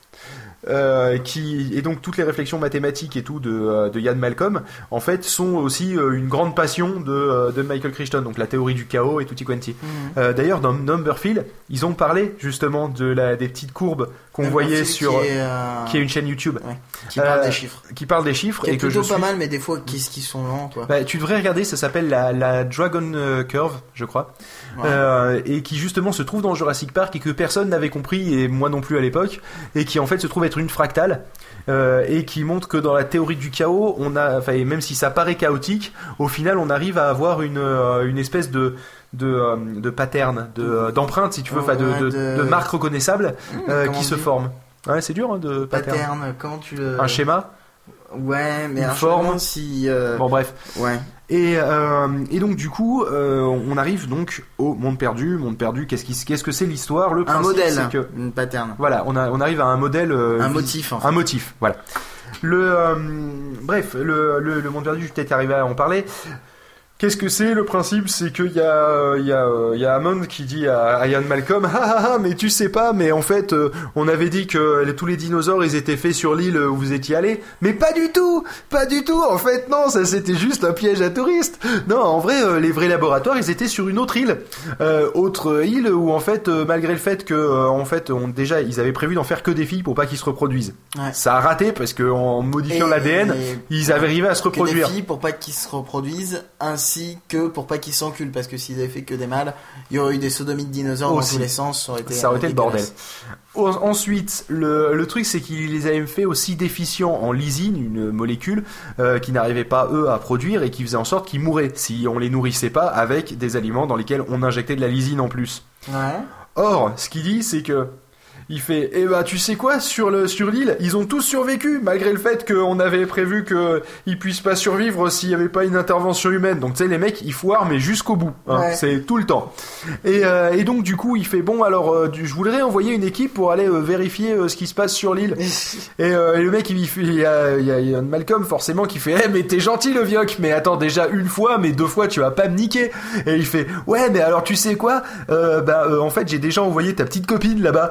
Euh, qui et donc toutes les réflexions mathématiques et tout de, euh, de Ian Malcolm en fait sont aussi euh, une grande passion de, euh, de Michael Crichton, donc la théorie du chaos et tutti quanti. Mmh. Euh, d'ailleurs dans Numberphile ils ont parlé justement de la des petites courbes qu'on voyait sur qui est, euh, qui est une chaîne YouTube ouais, qui parle euh, des chiffres. qui parle des chiffres Qui est et que je plutôt suis pas mal, mais des fois qui, qui sont lents quoi. bah, tu devrais regarder, ça s'appelle la, la Dragon euh, Curve, je crois, Ouais. euh, et qui justement se trouve dans Jurassic Park et que personne n'avait compris, et moi non plus à l'époque, et qui en fait se trouve être une fractale, euh, et qui montre que dans la théorie du chaos, on a, enfin, et même si ça paraît chaotique, au final on arrive à avoir une, euh, une espèce de de, euh, de pattern, de, euh, d'empreinte si tu veux, enfin de, Ouais, de, de- de marque reconnaissable Mmh, euh, comment qui se on dit forment. Ouais, c'est dur hein, de pattern. Pattern, comment tu le. Un schéma. Ouais, mais Une alors, forme. je me demande si. euh, Bon bref. Ouais. Et, euh, et donc du coup, euh, on arrive donc au monde perdu. Monde perdu, qu'est-ce, qui, qu'est-ce que c'est l'histoire? Le Un principe, modèle, c'est que une pattern. voilà, on, a, on arrive à un modèle, euh, Un vis- motif, en fait. un motif, voilà. Le euh, bref, le, le, le monde perdu, je vais peut-être arriver à en parler. Qu'est-ce que c'est? Le principe, c'est qu'il y a, euh, il y a, euh, il y a Hammond qui dit à, à Ian Malcolm, ah ah ah, mais tu sais pas, mais en fait, euh, on avait dit que les- tous les dinosaures, ils étaient faits sur l'île où vous étiez allés, mais pas du tout, pas du tout. En fait, non, ça c'était juste un piège à touristes. Non, en vrai, euh, les vrais laboratoires, ils étaient sur une autre île, euh, autre île où en fait, euh, malgré le fait que, euh, en fait, on, déjà, ils avaient prévu d'en faire que des filles pour pas qu'ils se reproduisent. Ouais. Ça a raté parce que en modifiant Et- l'A D N, et- ils avaient arrivé à se Que des reproduire. filles pour pas qu'ils se reproduisent, ainsi que pour pas qu'ils s'enculent, parce que s'ils avaient fait que des mâles, il y aurait eu des sodomies de dinosaures Aussi. dans tous les sens, ça aurait été, Ça aurait été euh, le bordel. dégueulasse. En- Ensuite, le, le truc, c'est qu'ils les avaient fait aussi déficients en lysine, une molécule euh, qui n'arrivait pas eux à produire et qui faisait en sorte qu'ils mouraient si on les nourrissait pas avec des aliments dans lesquels on injectait de la lysine en plus. Ouais. Or, ce qu'il dit, c'est que il fait, eh ben, tu sais quoi, sur le, sur l'île, ils ont tous survécu, malgré le fait qu'on avait prévu qu'ils puissent pas survivre s'il y avait pas une intervention humaine. Donc, tu sais, les mecs, ils foirent, mais jusqu'au bout, hein, Ouais. c'est tout le temps. Et, euh, et donc, du coup, il fait, bon, alors, euh, du- je voudrais envoyer une équipe pour aller euh, vérifier euh, ce qui se passe sur l'île. Et, euh, et le mec, il, fait- il y a, il y a, il y a Malcolm, forcément, qui fait, eh, mais t'es gentil, le vioc, mais attends, déjà une fois, mais deux fois, tu vas pas me niquer. Et il fait, ouais, mais alors, tu sais quoi, euh, bah, euh, en fait, j'ai déjà envoyé ta petite copine là-bas, euh,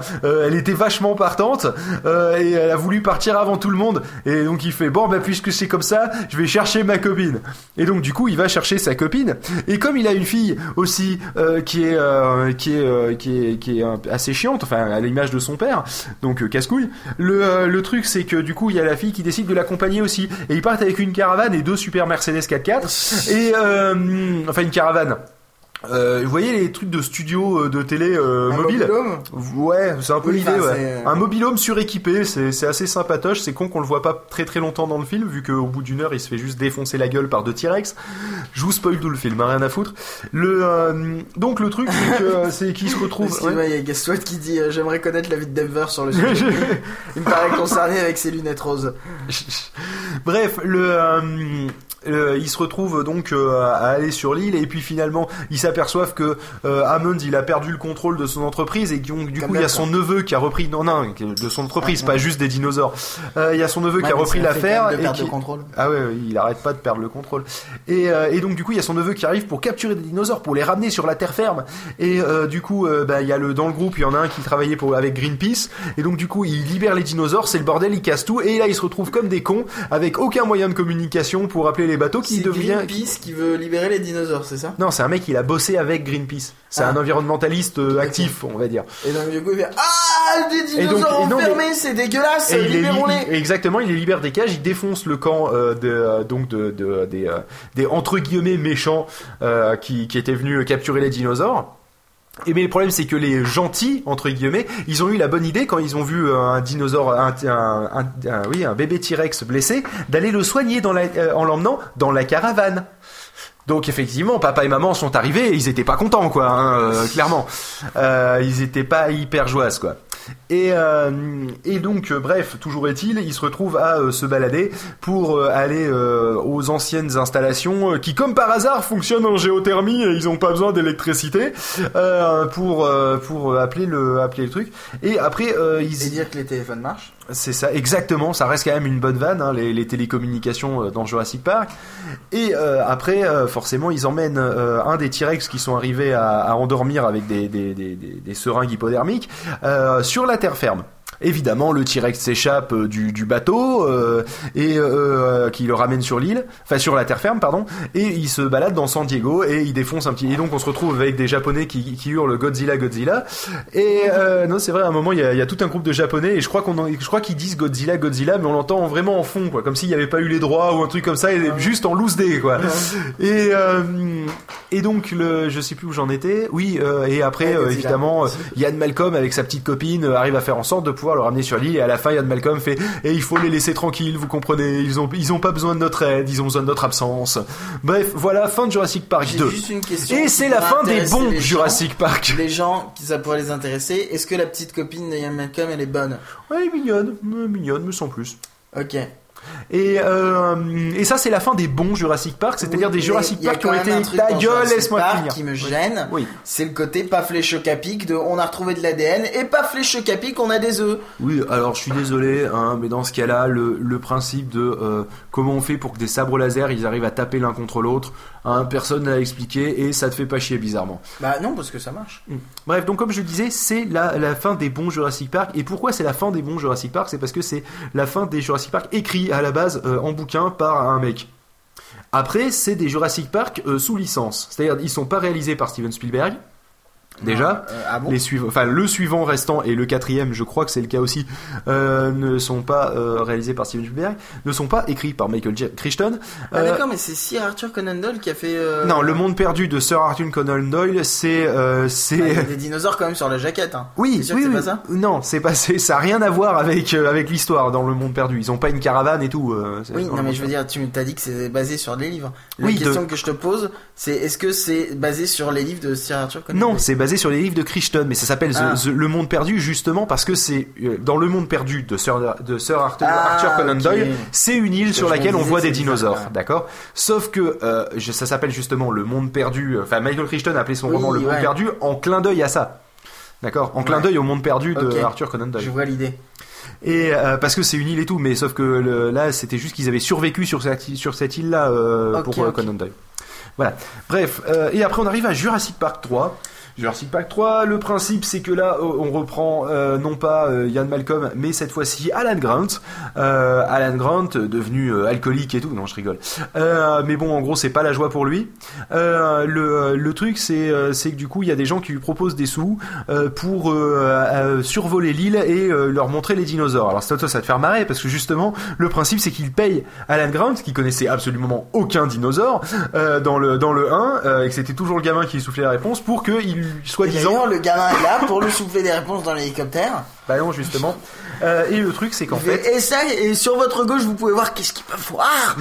euh, elle était vachement partante euh, et elle a voulu partir avant tout le monde. Et donc il fait bon bah puisque c'est comme ça, je vais chercher ma copine. Et donc du coup il va chercher sa copine. Et comme il a une fille aussi euh, qui est euh, qui est euh, qui est qui est assez chiante, enfin à l'image de son père, donc euh, casse-couille. Le euh, le truc c'est que du coup il y a la fille qui décide de l'accompagner aussi. Et ils partent avec une caravane et deux super Mercedes quatre-quatre. Et euh, enfin une caravane. Euh, vous voyez les trucs de studio de télé euh, un mobile mobil-home ouais, c'est un peu oui, l'idée, bah, ouais. c'est... Un mobil-home suréquipé, c'est, c'est assez sympatoche. C'est con qu'on le voit pas très très longtemps dans le film, vu qu'au bout d'une heure, il se fait juste défoncer la gueule par deux T-Rex. Je vous spoil tout le film, hein, rien à foutre. Le, euh, donc le truc, c'est que c'est qu'il se retrouve. Parce qu'il ouais. y a Guestwat qui dit euh, j'aimerais connaître la vie de Denver sur le sujet. Il me paraît concerné avec ses lunettes roses. Bref, le. Euh, Euh, ils se retrouvent donc euh, à aller sur l'île et puis finalement ils s'aperçoivent que euh, Hammond il a perdu le contrôle de son entreprise et donc du Comme coup il y a son neveu qui a repris non non de son entreprise ah, pas ouais. juste des dinosaures euh, il y a son neveu ouais, qui a repris l'affaire et qui le contrôle. Ah ouais il arrête pas de perdre le contrôle et, euh, et donc du coup il y a son neveu qui arrive pour capturer des dinosaures pour les ramener sur la terre ferme et euh, du coup euh, bah il y a le dans le groupe il y en a un qui travaillait pour avec Greenpeace et donc du coup il libère les dinosaures c'est le bordel il casse tout et là ils se retrouvent comme des cons avec aucun moyen de communication pour appeler les bateaux qui c'est devient Greenpeace qui veut libérer les dinosaures, c'est ça? Non, c'est un mec qui a bossé avec Greenpeace. C'est ah. un environnementaliste euh, actif, on va dire. Et donc du coup il fait ah des dinosaures donc, enfermés, mais... c'est dégueulasse, libérons-les. Il, exactement, il les libère des cages, il défonce le camp euh, de euh, donc de, de des euh, des entre guillemets méchants euh, qui qui étaient venus capturer les dinosaures. Et mais le problème c'est que les gentils entre guillemets, ils ont eu la bonne idée quand ils ont vu un dinosaure, un, un, un, un oui un bébé T-Rex blessé, d'aller le soigner dans la, euh, en l'emmenant dans la caravane. Donc effectivement, papa et maman sont arrivés, et ils étaient pas contents quoi, hein, euh, clairement. Euh, ils étaient pas hyper joyeux quoi. Et, euh, et donc, euh, bref, toujours est-il, ils se retrouvent à euh, se balader pour euh, aller euh, aux anciennes installations euh, qui, comme par hasard, fonctionnent en géothermie et ils ont pas besoin d'électricité euh, pour euh, pour appeler le appeler le truc. Et après, euh, ils et dire que les téléphones marchent. C'est ça, exactement. Ça reste quand même une bonne vanne, hein, les, les télécommunications euh, dans Jurassic Park. Et euh, après, euh, forcément, ils emmènent euh, un des T-Rex qui sont arrivés à, à endormir avec des des des, des, des seringues hypodermiques euh, sur la terre ferme. Évidemment, le T-Rex s'échappe euh, du, du bateau euh, et euh, qui le ramène sur l'île, enfin sur la terre ferme, pardon. Et il se balade dans San Diego et il défonce un petit. Et donc on se retrouve avec des Japonais qui, qui hurlent Godzilla, Godzilla. Et euh, non, c'est vrai. À un moment, il y a, il y a tout un groupe de Japonais et je crois qu'on, en, je crois qu'ils disent Godzilla, Godzilla, mais on l'entend vraiment en fond, quoi, comme s'il n'y avait pas eu les droits ou un truc comme ça, et juste en loose day, quoi. Et euh, et donc le, je sais plus où j'en étais. Oui. Euh, et après, euh, évidemment, Ian Malcolm avec sa petite copine arrive à faire en sorte de pouvoir le ramener sur l'île et à la fin Ian Malcolm fait et il faut les laisser tranquilles, vous comprenez, ils ont ils ont pas besoin de notre aide, ils ont besoin de notre absence. Bref, voilà, fin de Jurassic Park J'ai deux. Juste une question et c'est la fin des bons Jurassic gens, Park. Les gens qui ça pourrait les intéresser, est-ce que la petite copine de Ian Malcolm elle est bonne? Ouais, elle est mignonne, mignonne mais sans plus. OK. Et, euh, et ça c'est la fin des bons Jurassic Park, c'est-à-dire oui, des Jurassic Park qui ont été ta gueule, laisse-moi finir. Qui me gêne, oui. c'est le côté paf les chocs à pic de on a retrouvé de l'A D N et paf les chocs à pic on a des œufs. Oui, alors je suis désolé, hein, mais dans ce cas-là, le, le principe de euh, comment on fait pour que des sabres laser ils arrivent à taper l'un contre l'autre, hein, personne n'a expliqué et ça te fait pas chier bizarrement. Bah non parce que ça marche. Mmh. Bref, donc comme je disais, c'est la, la fin des bons Jurassic Park. Et pourquoi c'est la fin des bons Jurassic Park? C'est parce que c'est la fin des Jurassic Park écrits à la base euh, en bouquin par un mec. Après, c'est des Jurassic Park euh, sous licence. C'est-à-dire, ils sont pas réalisés par Steven Spielberg. Déjà, euh, ah bon les suivants, enfin le suivant restant et le quatrième, je crois que c'est le cas aussi, euh, ne sont pas euh, réalisés par Steven Spielberg, ne sont pas écrits par Michael J- Crichton. Ah euh, d'accord, mais c'est Sir Arthur Conan Doyle qui a fait. Euh... Non, Le Monde Perdu de Sir Arthur Conan Doyle, c'est euh, c'est. Ah, il y a des dinosaures quand même sur la jaquette. Hein. Oui, c'est sûr oui, que c'est oui. pas ça. Non, c'est pas, c'est, ça a rien à voir avec euh, avec l'histoire dans Le Monde Perdu. Ils ont pas une caravane et tout. Euh, oui, non, mais je veux dire, tu t'as dit que c'est basé sur des livres. La oui, question de... que je te pose, c'est est-ce que c'est basé sur les livres de Sir Arthur Conan Doyle? Non, non, c'est basé sur les livres de Crichton. Mais ça s'appelle ah. The, The, Le Monde Perdu justement parce que c'est euh, dans Le Monde Perdu de Sir, de Sir Arthur, ah, Arthur Conan okay. Doyle, c'est une île sur laquelle on voit des dinosaures, bizarre, ouais. D'accord. Sauf que euh, ça s'appelle justement Le Monde Perdu. Enfin, Michael Crichton a appelé son oui, roman Le ouais. Monde Perdu en clin d'œil à ça, d'accord, en clin ouais. d'œil au Monde Perdu de okay. Arthur Conan Doyle. Je vois l'idée. Et euh, parce que c'est une île et tout, mais sauf que le, là, c'était juste qu'ils avaient survécu sur cette, sur cette île-là euh, okay, pour euh, okay. Conan Doyle. Voilà. Bref, euh, et après on arrive à Jurassic Park trois. Jurassic Park trois, le principe c'est que là on reprend euh, non pas euh, Ian Malcolm mais cette fois-ci Alan Grant, euh, Alan Grant devenu euh, alcoolique et tout, non je rigole, euh, mais bon en gros c'est pas la joie pour lui. Euh, le, le truc c'est, euh, c'est que du coup il y a des gens qui lui proposent des sous euh, pour euh, euh, survoler l'île et euh, leur montrer les dinosaures. Alors ça, ça va te faire marrer parce que justement le principe c'est qu'il paye Alan Grant qui connaissait absolument aucun dinosaure euh, dans le dans le un euh, et que c'était toujours le gamin qui lui soufflait la réponse pour qu'il soit disant le gamin est là pour lui souffler des réponses dans l'hélicoptère. Bah non justement euh, et le truc c'est qu'en fait et ça et sur votre gauche vous pouvez voir qu'est-ce qu'ils peuvent voir.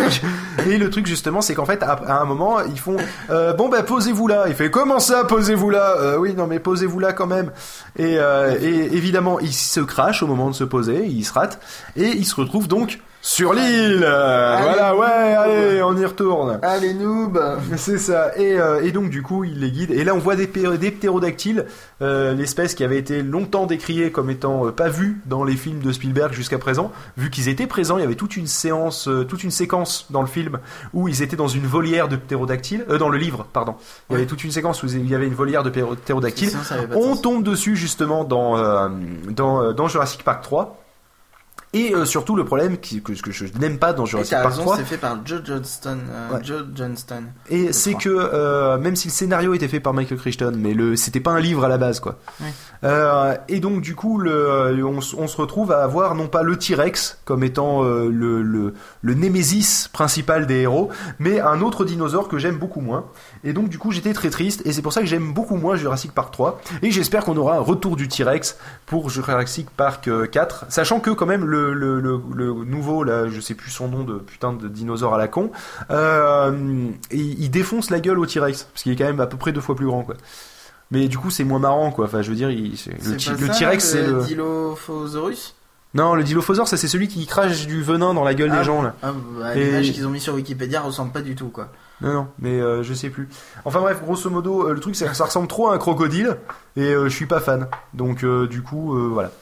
Et le truc justement c'est qu'en fait à, à un moment ils font euh, bon bah posez-vous là, il fait comment ça posez-vous là euh, oui non mais posez-vous là quand même et, euh, et évidemment il se crache au moment de se poser, il se rate et il se retrouve donc sur l'île. Allez, voilà, ouais, allez, on y retourne. Allez, noob. C'est ça. Et, euh, et donc, du coup, il les guide. Et là, on voit des, pé- des ptérodactyles, euh, l'espèce qui avait été longtemps décriée comme étant euh, pas vue dans les films de Spielberg jusqu'à présent. Vu qu'ils étaient présents, il y avait toute une séance, euh, toute une séquence dans le film où ils étaient dans une volière de ptérodactyles. Euh, dans le livre, pardon. Il y avait toute une séquence où il y avait une volière de ptérodactyles. Ça, on tombe dessus justement dans euh, dans, dans Jurassic Park trois. Et euh, surtout le problème qui, que, que je n'aime pas dans Jurassic Park raison, trois, c'est fait par Joe Johnston, euh, ouais. Joe Johnston. Et c'est crois. que euh, même si le scénario était fait par Michael Crichton, mais le c'était pas un livre à la base quoi. Ouais. Euh, et donc du coup le on, on se retrouve à avoir non pas le T-Rex comme étant euh, le le le némésis principal des héros, mais un autre dinosaure que j'aime beaucoup moins. Et donc du coup j'étais très triste et c'est pour ça que j'aime beaucoup moins Jurassic Park trois et j'espère qu'on aura un retour du T-Rex pour Jurassic Park quatre, sachant que quand même le Le, le, le nouveau là, je sais plus son nom de putain de dinosaure à la con, euh, il, il défonce la gueule au T-Rex parce qu'il est quand même à peu près deux fois plus grand quoi. Mais du coup c'est moins marrant quoi. Enfin je veux dire, il, c'est, c'est le, t- le ça, T-Rex c'est le Dilophosaurus. Non, le Dilophosaure ça c'est celui qui crache du venin dans la gueule ah, des gens là. Ah, bah, et... L'image qu'ils ont mis sur Wikipédia ressemble pas du tout quoi. Non non, mais euh, je sais plus. Enfin bref, grosso modo, euh, le truc c'est que ça ressemble trop à un crocodile et euh, je suis pas fan. Donc euh, du coup euh, voilà.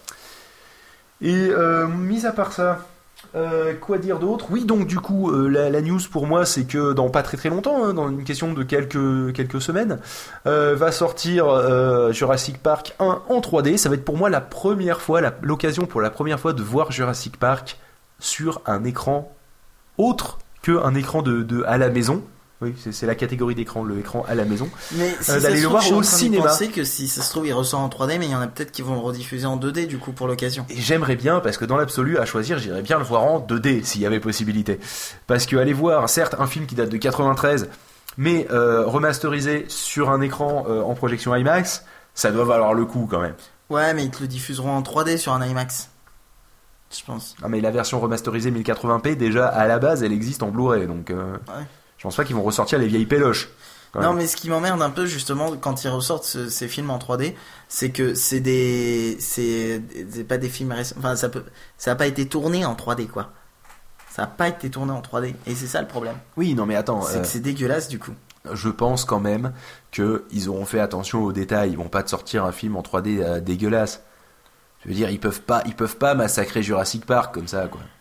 Et euh, mis à part ça, euh, quoi dire d'autre ? Oui, donc du coup, euh, la, la news pour moi, c'est que dans pas très très longtemps, hein, dans une question de quelques quelques semaines, euh, va sortir euh, Jurassic Park un en trois D. Ça va être pour moi la première fois, la, l'occasion pour la première fois de voir Jurassic Park sur un écran autre qu'un écran de, de à la maison. Oui, c'est, c'est la catégorie d'écran, le écran à la maison. Mais si euh, d'aller le voir au cinéma. Je pensais que si ça se trouve, il ressort en trois D, mais il y en a peut-être qui vont le rediffuser en deux D du coup pour l'occasion. Et j'aimerais bien, parce que dans l'absolu, à choisir, j'irais bien le voir en deux D s'il y avait possibilité. Parce que aller voir, certes, un film qui date de quatre-vingt-treize, mais euh, remasterisé sur un écran euh, en projection IMAX, ça doit valoir le coup quand même. Ouais, mais ils te le diffuseront en trois D sur un IMAX. Je pense. Ah, mais la version remasterisée mille quatre-vingts p, déjà à la base, elle existe en Blu-ray, donc. Euh... Ouais. Je pense pas qu'ils vont ressortir les vieilles péloches. Non, mais ce qui m'emmerde un peu justement quand ils ressortent ce, ces films en trois D, c'est que c'est des, c'est, c'est pas des films récents. Enfin, ça peut, ça a pas été tourné en trois D quoi. Ça a pas été tourné en trois D et c'est ça le problème. Oui, non mais attends. C'est euh, que c'est dégueulasse du coup. Je pense quand même que ils auront fait attention aux détails. Ils vont pas te sortir un film en trois D euh, dégueulasse. Je veux dire, ils peuvent pas, ils peuvent pas massacrer Jurassic Park comme ça quoi.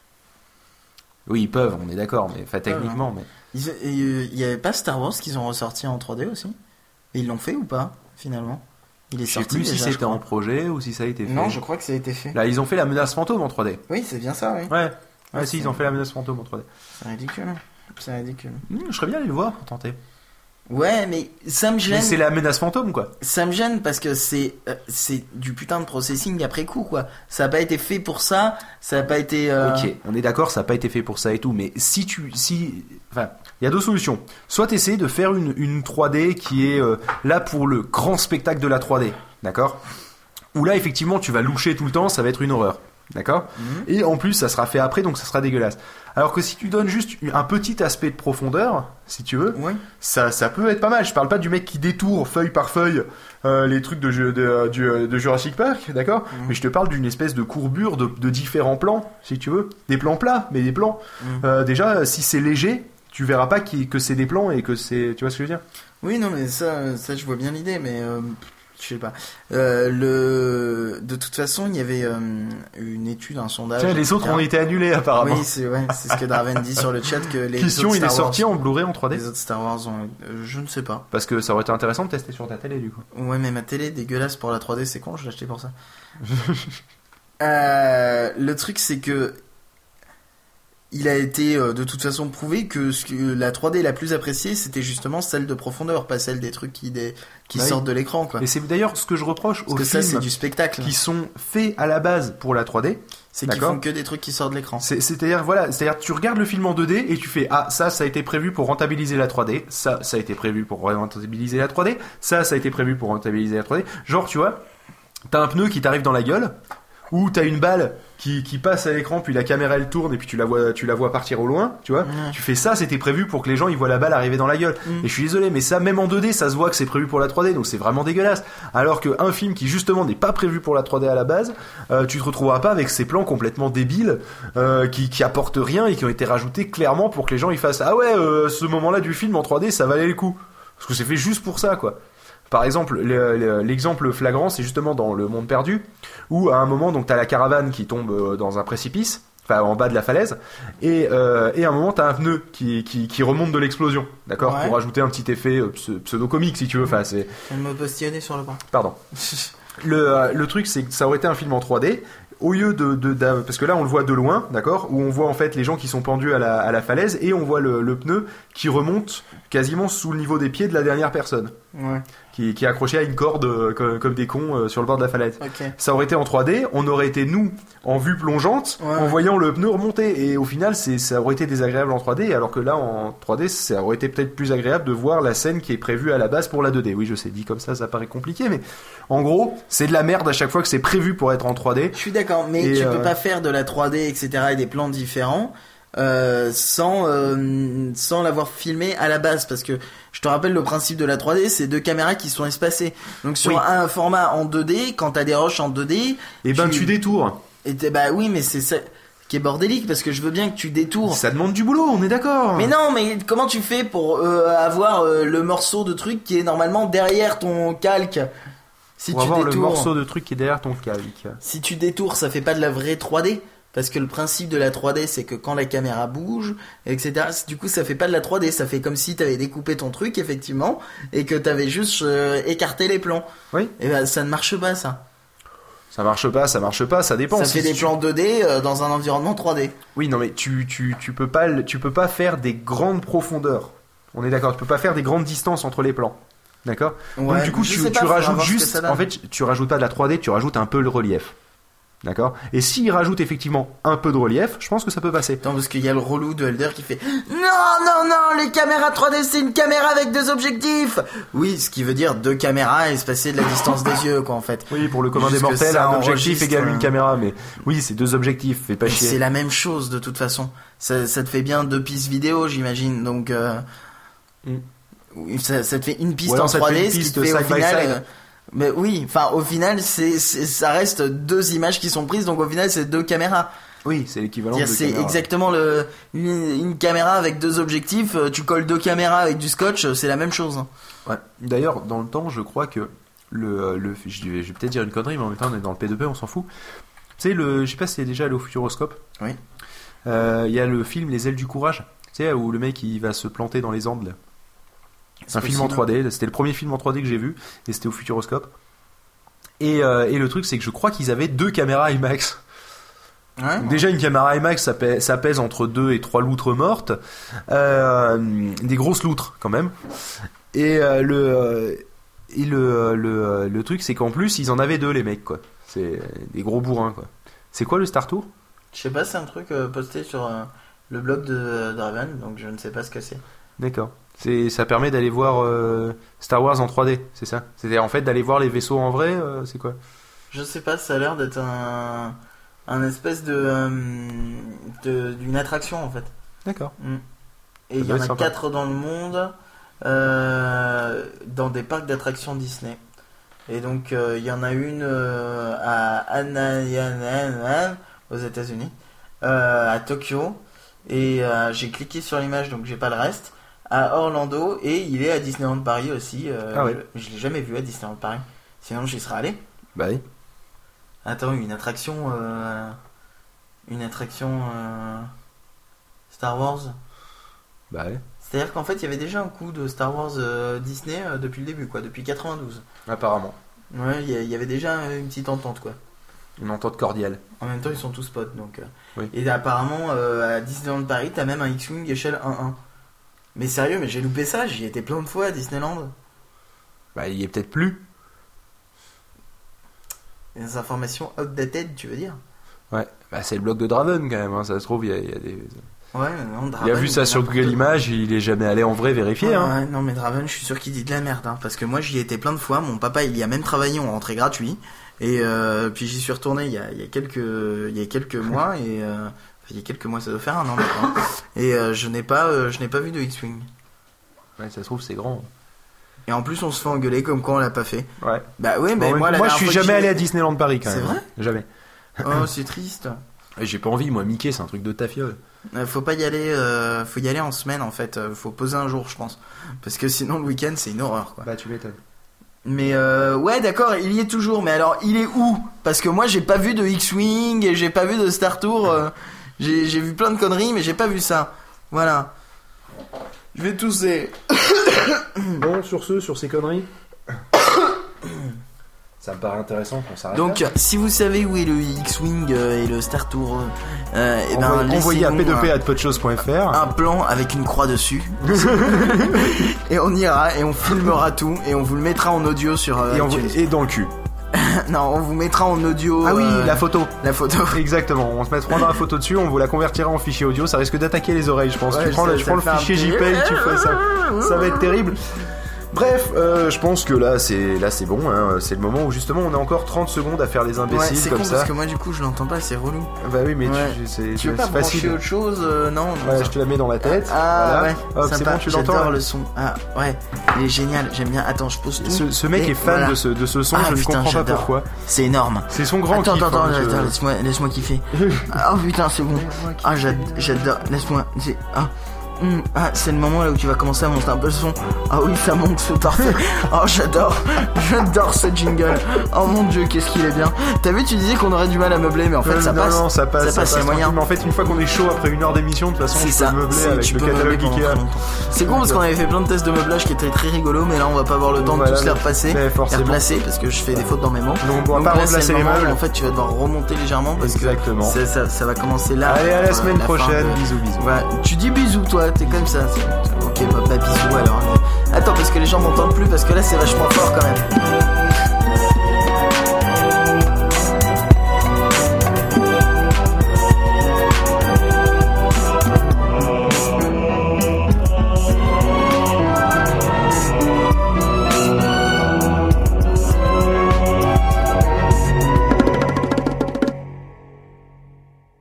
Oui, ils peuvent, on est d'accord, mais enfin, techniquement, mais. Il y avait pas Star Wars qu'ils ont ressorti en trois D aussi ? Et ils l'ont fait ou pas, finalement ? Il est je sorti sais plus déjà, si c'était en projet ou si ça a été fait. Non, je crois que ça a été fait. Là, ils ont fait la menace fantôme en trois D. Oui, c'est bien ça, oui. Ouais, ouais, ouais si, ils ont fait la menace fantôme en trois D. C'est ridicule. C'est ridicule. Mmh, je serais bien allé le voir pour tenter. Ouais, mais ça me gêne. Mais c'est la menace fantôme, quoi. Ça me gêne parce que c'est euh, c'est du putain de processing après coup, quoi. Ça a pas été fait pour ça, ça a pas été. Euh... Ok, on est d'accord, ça a pas été fait pour ça et tout, mais si tu, si, enfin, il y a deux solutions. Soit t'essaies de faire une une trois D qui est euh, là pour le grand spectacle de la trois D, d'accord ? Ou là, effectivement, tu vas loucher tout le temps, ça va être une horreur. D'accord ? Mmh. Et en plus, ça sera fait après, donc ça sera dégueulasse. Alors que si tu donnes juste un petit aspect de profondeur, si tu veux, oui. ça, ça peut être pas mal. Je parle pas du mec qui détourne feuille par feuille euh, les trucs de, de, de, de Jurassic Park, d'accord ? Mmh. Mais je te parle d'une espèce de courbure de, de différents plans, si tu veux. Des plans plats, mais des plans. Mmh. Euh, déjà, si c'est léger, tu verras pas qui, que c'est des plans et que c'est... Tu vois ce que je veux dire ? Oui, non, mais ça, ça je vois bien l'idée, mais... Euh... Je sais pas. Euh, le... De toute façon, il y avait euh, une étude, un sondage. Tiens, les autres ont été annulés apparemment. Oui, c'est, ouais, c'est ce que Draven dit sur le chat. Que les Question, autres il est Star sorti Wars, en Blu-ray en trois D les autres Star Wars ont... euh, je ne sais pas. Parce que ça aurait été intéressant de tester sur ta télé du coup. Ouais, mais ma télé est dégueulasse pour la trois D, c'est con, je l'ai acheté pour ça. euh, le truc, c'est que il a été euh, de toute façon prouvé que, ce que la trois D la plus appréciée, c'était justement celle de profondeur, pas celle des trucs qui, des, qui bah sortent oui. de l'écran, quoi. Et c'est d'ailleurs ce que je reproche Parce aux que films ça, c'est du spectacle. qui sont faits à la base pour la trois D. C'est qu'ils D'accord. font que des trucs qui sortent de l'écran. C'est, c'est-à-dire, voilà, c'est-à-dire, tu regardes le film en deux D et tu fais, ah, ça, ça a été prévu pour rentabiliser la trois D, ça, ça a été prévu pour rentabiliser la trois D, ça, ça a été prévu pour rentabiliser la trois D. Genre, tu vois, t'as un pneu qui t'arrive dans la gueule, ou t'as une balle qui, qui passe à l'écran, puis la caméra elle tourne, et puis tu la vois, tu la vois partir au loin, tu vois. Ouais. Tu fais ça, c'était prévu pour que les gens ils voient la balle arriver dans la gueule. Mm. Et je suis désolé, mais ça, même en deux D, ça se voit que c'est prévu pour la trois D, donc c'est vraiment dégueulasse. Alors qu'un film qui justement n'est pas prévu pour la trois D à la base, euh, tu te retrouveras pas avec ces plans complètement débiles, euh, qui, qui apportent rien et qui ont été rajoutés clairement pour que les gens ils fassent, ah ouais, euh, ce moment-là du film en trois D, ça valait le coup. Parce que c'est fait juste pour ça, quoi. Par exemple, le, le, l'exemple flagrant, c'est justement dans Le Monde Perdu, où à un moment, donc t'as la caravane qui tombe dans un précipice, enfin en bas de la falaise, et, euh, et à un moment t'as un pneu qui, qui, qui remonte de l'explosion, d'accord, Ouais. pour ajouter un petit effet euh, pseudo-comique si tu veux. Enfin, c'est... Elle me postillonnait sur le banc. Pardon. Le, euh, le truc, c'est que ça aurait été un film en trois D. Au lieu de, de, de, parce que là on le voit de loin, d'accord, où on voit en fait les gens qui sont pendus à la, à la falaise et on voit le, le pneu qui remonte quasiment sous le niveau des pieds de la dernière personne, Ouais. qui, qui est accroché à une corde euh, comme, comme des cons euh, sur le bord de la falaise. Ok. Ça aurait été en trois D, on aurait été nous en vue plongeante, Ouais. en voyant le pneu remonter, et au final c'est, ça aurait été désagréable en trois D, alors que là en trois D ça aurait été peut-être plus agréable de voir la scène qui est prévue à la base pour la deux D. Oui, je sais, dit comme ça ça paraît compliqué, mais en gros c'est de la merde à chaque fois que c'est prévu pour être en trois D. Je suis d'accord, mais Et tu euh, peux pas faire de la trois D, et cetera, et des plans différents euh, sans euh, sans l'avoir filmé à la base, parce que je te rappelle le principe de la trois D, c'est deux caméras qui sont espacées. Donc sur Oui. un format en deux D, quand t'as des roches en deux D, Et ben tu détours. et t'es- bah oui, mais c'est ça qui est bordélique, parce que je veux bien que tu détours. Ça demande du boulot, on est d'accord. Mais non, mais comment tu fais pour euh, avoir euh, le morceau de truc qui est normalement derrière ton calque? Si Pour tu avoir le détours, morceau de truc qui est derrière ton calque. si tu détours, ça fait pas de la vraie trois D. Parce que le principe de la trois D, c'est que quand la caméra bouge, et cetera, du coup, ça fait pas de la trois D. Ça fait comme si t'avais découpé ton truc, effectivement, et que t'avais juste euh, écarté les plans. Oui. Et ben, ça ne marche pas, ça. Ça marche pas, ça marche pas, ça dépend. Ça Si fait des tu- plans deux D euh, dans un environnement trois D. Oui, non mais tu, tu, tu peux pas le- tu peux pas faire des grandes profondeurs. On est d'accord, tu peux pas faire des grandes distances entre les plans. D'accord. Ouais, Donc du coup je tu, sais pas, tu faudra rajoutes voir ce que juste ça donne. en fait tu rajoutes pas de la trois D, tu rajoutes un peu le relief. D'accord. Et s'il rajoute effectivement un peu de relief, je pense que ça peut passer. Attends, parce qu'il y a le relou de Elder qui fait non, non, non, les caméras trois D, c'est une caméra avec deux objectifs. Oui, ce qui veut dire deux caméras espacées de la distance des yeux, quoi, en fait. Oui, pour le commun des Juste que mortels, ça un objectif enregistre, égale euh, une caméra, mais oui, c'est deux objectifs, fais pas Mais chier. c'est la même chose de toute façon. Ça, ça te fait bien deux pistes vidéo, j'imagine. Donc, euh, Mm. oui, ça, ça te fait une piste Ou alors en ça te trois fait D, une ce qui piste te fait au side by final. side. euh, mais oui, enfin, au final, c'est, c'est, ça reste deux images qui sont prises, donc au final, c'est deux caméras. Oui, c'est l'équivalent de C'est-à-dire, c'est caméra. exactement le, une, une caméra avec deux objectifs. euh, Tu colles deux caméras avec du scotch, euh, c'est la même chose. Ouais. D'ailleurs, dans le temps, je crois que le, le je vais je vais peut-être dire une connerie, mais en même temps, on est dans le P deux P, on s'en fout. Tu sais, le, je sais pas si c'est déjà allé au Futuroscope. Oui. Euh, Il y a le film Les Ailes du Courage, tu sais, où le mec il va se planter dans les Andes. Là. C'est un C'est film en possible. trois D. C'était le premier film en trois D que j'ai vu, et c'était au Futuroscope. Et, euh, et le truc, c'est que je crois qu'ils avaient deux caméras IMAX. Ouais. Donc déjà une caméra IMAX ça pèse, ça pèse entre deux et trois loutres mortes, euh, des grosses loutres quand même. Et euh, le euh, et le, le le truc c'est qu'en plus ils en avaient deux les mecs quoi. C'est des gros bourrins quoi. C'est quoi le Star Tour? Je sais pas, c'est un truc euh, posté sur euh, le blog de Draven, donc je ne sais pas ce que c'est. D'accord. C'est ça permet d'aller voir euh, Star Wars en trois D, c'est ça? C'est-à-dire en fait d'aller voir les vaisseaux en vrai, euh, c'est quoi? Je sais pas, ça a l'air d'être un, un espèce de, euh, de d'une attraction en fait. D'accord. Mm. Et Ça il y doit en être a sympa. quatre dans le monde, euh, dans des parcs d'attractions Disney. Et donc euh, il y en a une euh, à Anaheim aux États-Unis, euh, à Tokyo, et euh, j'ai cliqué sur l'image donc j'ai pas le reste. À Orlando, et il est à Disneyland Paris aussi. euh, Ah ouais. Je, je l'ai jamais vu à Disneyland Paris. Sinon, j'y serais allé. Bah oui. Attends, une attraction... Euh... Une attraction... Euh... Star Wars. Bah ouais. C'est-à-dire qu'en fait, il y avait déjà un coup de Star Wars euh, Disney euh, depuis le début, quoi. Depuis quatre-vingt-douze. Apparemment. Ouais, il y, y avait déjà une petite entente, quoi. Une entente cordiale. En même temps, ils sont tous potes, donc... Euh... Oui. Et apparemment, euh, à Disneyland Paris, t'as même un X-Wing échelle un un. Mais sérieux, mais j'ai loupé ça, j'y étais plein de fois à Disneyland. Bah, il y est peut-être plus. Des informations outdated, tu veux dire? Ouais, bah c'est le bloc de Draven quand même, hein. Ça se trouve, il y a, il y a des... Ouais, non, Draven, il a vu ça sur Google Images, il est jamais allé en vrai vérifier. Ouais, hein. ouais, non, mais Draven, je suis sûr qu'il dit de la merde, hein, parce que moi j'y étais plein de fois, mon papa il y a même travaillé en rentrée gratuit, et euh, puis j'y suis retourné il y a, il y a quelques, il y a quelques mois, et euh, il y a quelques mois, ça doit faire un an maintenant, et euh, je n'ai pas, euh, je n'ai pas vu de X-Wing. Ouais, ça se trouve, c'est grand. Et en plus, on se fait engueuler comme quoi on l'a pas fait. Ouais. Bah ouais, mais bon, moi, la moi je suis fois jamais que allé à Disneyland Paris quand C'est même. vrai? Jamais. Oh, c'est triste. Et j'ai pas envie, moi, Mickey, c'est un truc de ta fiole. Euh, faut pas y aller, euh, faut y aller en semaine en fait. Euh, faut poser un jour, je pense, parce que sinon le week-end c'est une horreur, quoi. Bah, tu m'étonnes. Mais euh, ouais, d'accord, il y est toujours. Mais alors, il est où? Parce que moi, j'ai pas vu de X-Wing et j'ai pas vu de Star Tour. Euh, j'ai, j'ai vu plein de conneries, mais j'ai pas vu ça. Voilà. Je vais tousser. Bon, sur ce, sur ces conneries. Ça me paraît intéressant qu'on s'arrête. Donc, là. si vous savez où est le X-Wing euh, et le Star Tour, euh, et ben, Envoyez, envoyez à p deux p un, arobase podchose point f r un plan avec une croix dessus. Et on ira et on filmera tout et on vous le mettra en audio sur. Euh, et, on, iTunes. et dans le cul. Non, on vous mettra en audio. Ah oui, euh, la photo. La photo. Exactement. On se mettra la photo dessus, on vous la convertira en fichier audio. Ça risque d'attaquer les oreilles, je pense. Ouais, tu prends, ça, le, tu prends ça le fait fichier un petit- JPEG, tu fais ça. Ça va être terrible. Bref, euh, je pense que là c'est là c'est bon, hein. C'est le moment où justement on a encore trente secondes à faire les Ouais, imbéciles c'est comme con ça. parce que moi du coup je l'entends pas, c'est relou. Bah oui, mais Ouais. tu, c'est, Tu veux c'est pas brancher facile. autre chose euh, Non, non. Voilà, ça- je te la mets dans la tête. Ah voilà. ouais, Hop, c'est sympa. bon, tu l'entends. J'adore là le son. Ah ouais, il est génial, j'aime bien. Attends, je pose tout. Ce, ce mec Et est fan voilà. de ce de ce son, Ah, je ne putain, comprends pas j'adore. pourquoi. C'est énorme. C'est son grand Attends, kiff. attends, hein, attends, je- attends, laisse-moi, laisse-moi kiffer. Ah, oh putain, c'est bon. Ah, j'ad- j'adore. Laisse-moi. C'est... Ah. Hum, ah, c'est le moment là où tu vas commencer à monter un peu le son. Ah oui, ça monte, c'est parfait. Oh, j'adore, j'adore ce jingle. Oh mon dieu, qu'est-ce qu'il est bien. T'as vu, tu disais qu'on aurait du mal à meubler, mais en fait Euh, ça non, passe. non, ça passe, ça passe, c'est moyen. tranquille. Mais en fait, une fois qu'on est chaud après une heure d'émission, de toute façon, C'est tu ça, peux meubler c'est- avec tu le peux meubler catalogue pendant Ikea. très longtemps. C'est con parce qu'on avait fait plein de tests de meublage qui étaient très rigolos, mais là on va pas avoir le temps Voilà, de tous les mais- repasser, mais les forcément. replacer parce que je fais des fautes dans mes mots. Donc, on va pas là, remplacer c'est le les moment où, meubles. en fait, tu vas devoir remonter légèrement parce Exactement. que ça, ça, ça va commencer là. Allez, à la euh, semaine fin prochaine. de- Bisous, bisous. Ouais, tu dis bisous toi, t'es comme ça. c'est- Ok, bah, bah bisous alors. Attends parce que les gens m'entendent plus parce que là c'est vachement fort quand même.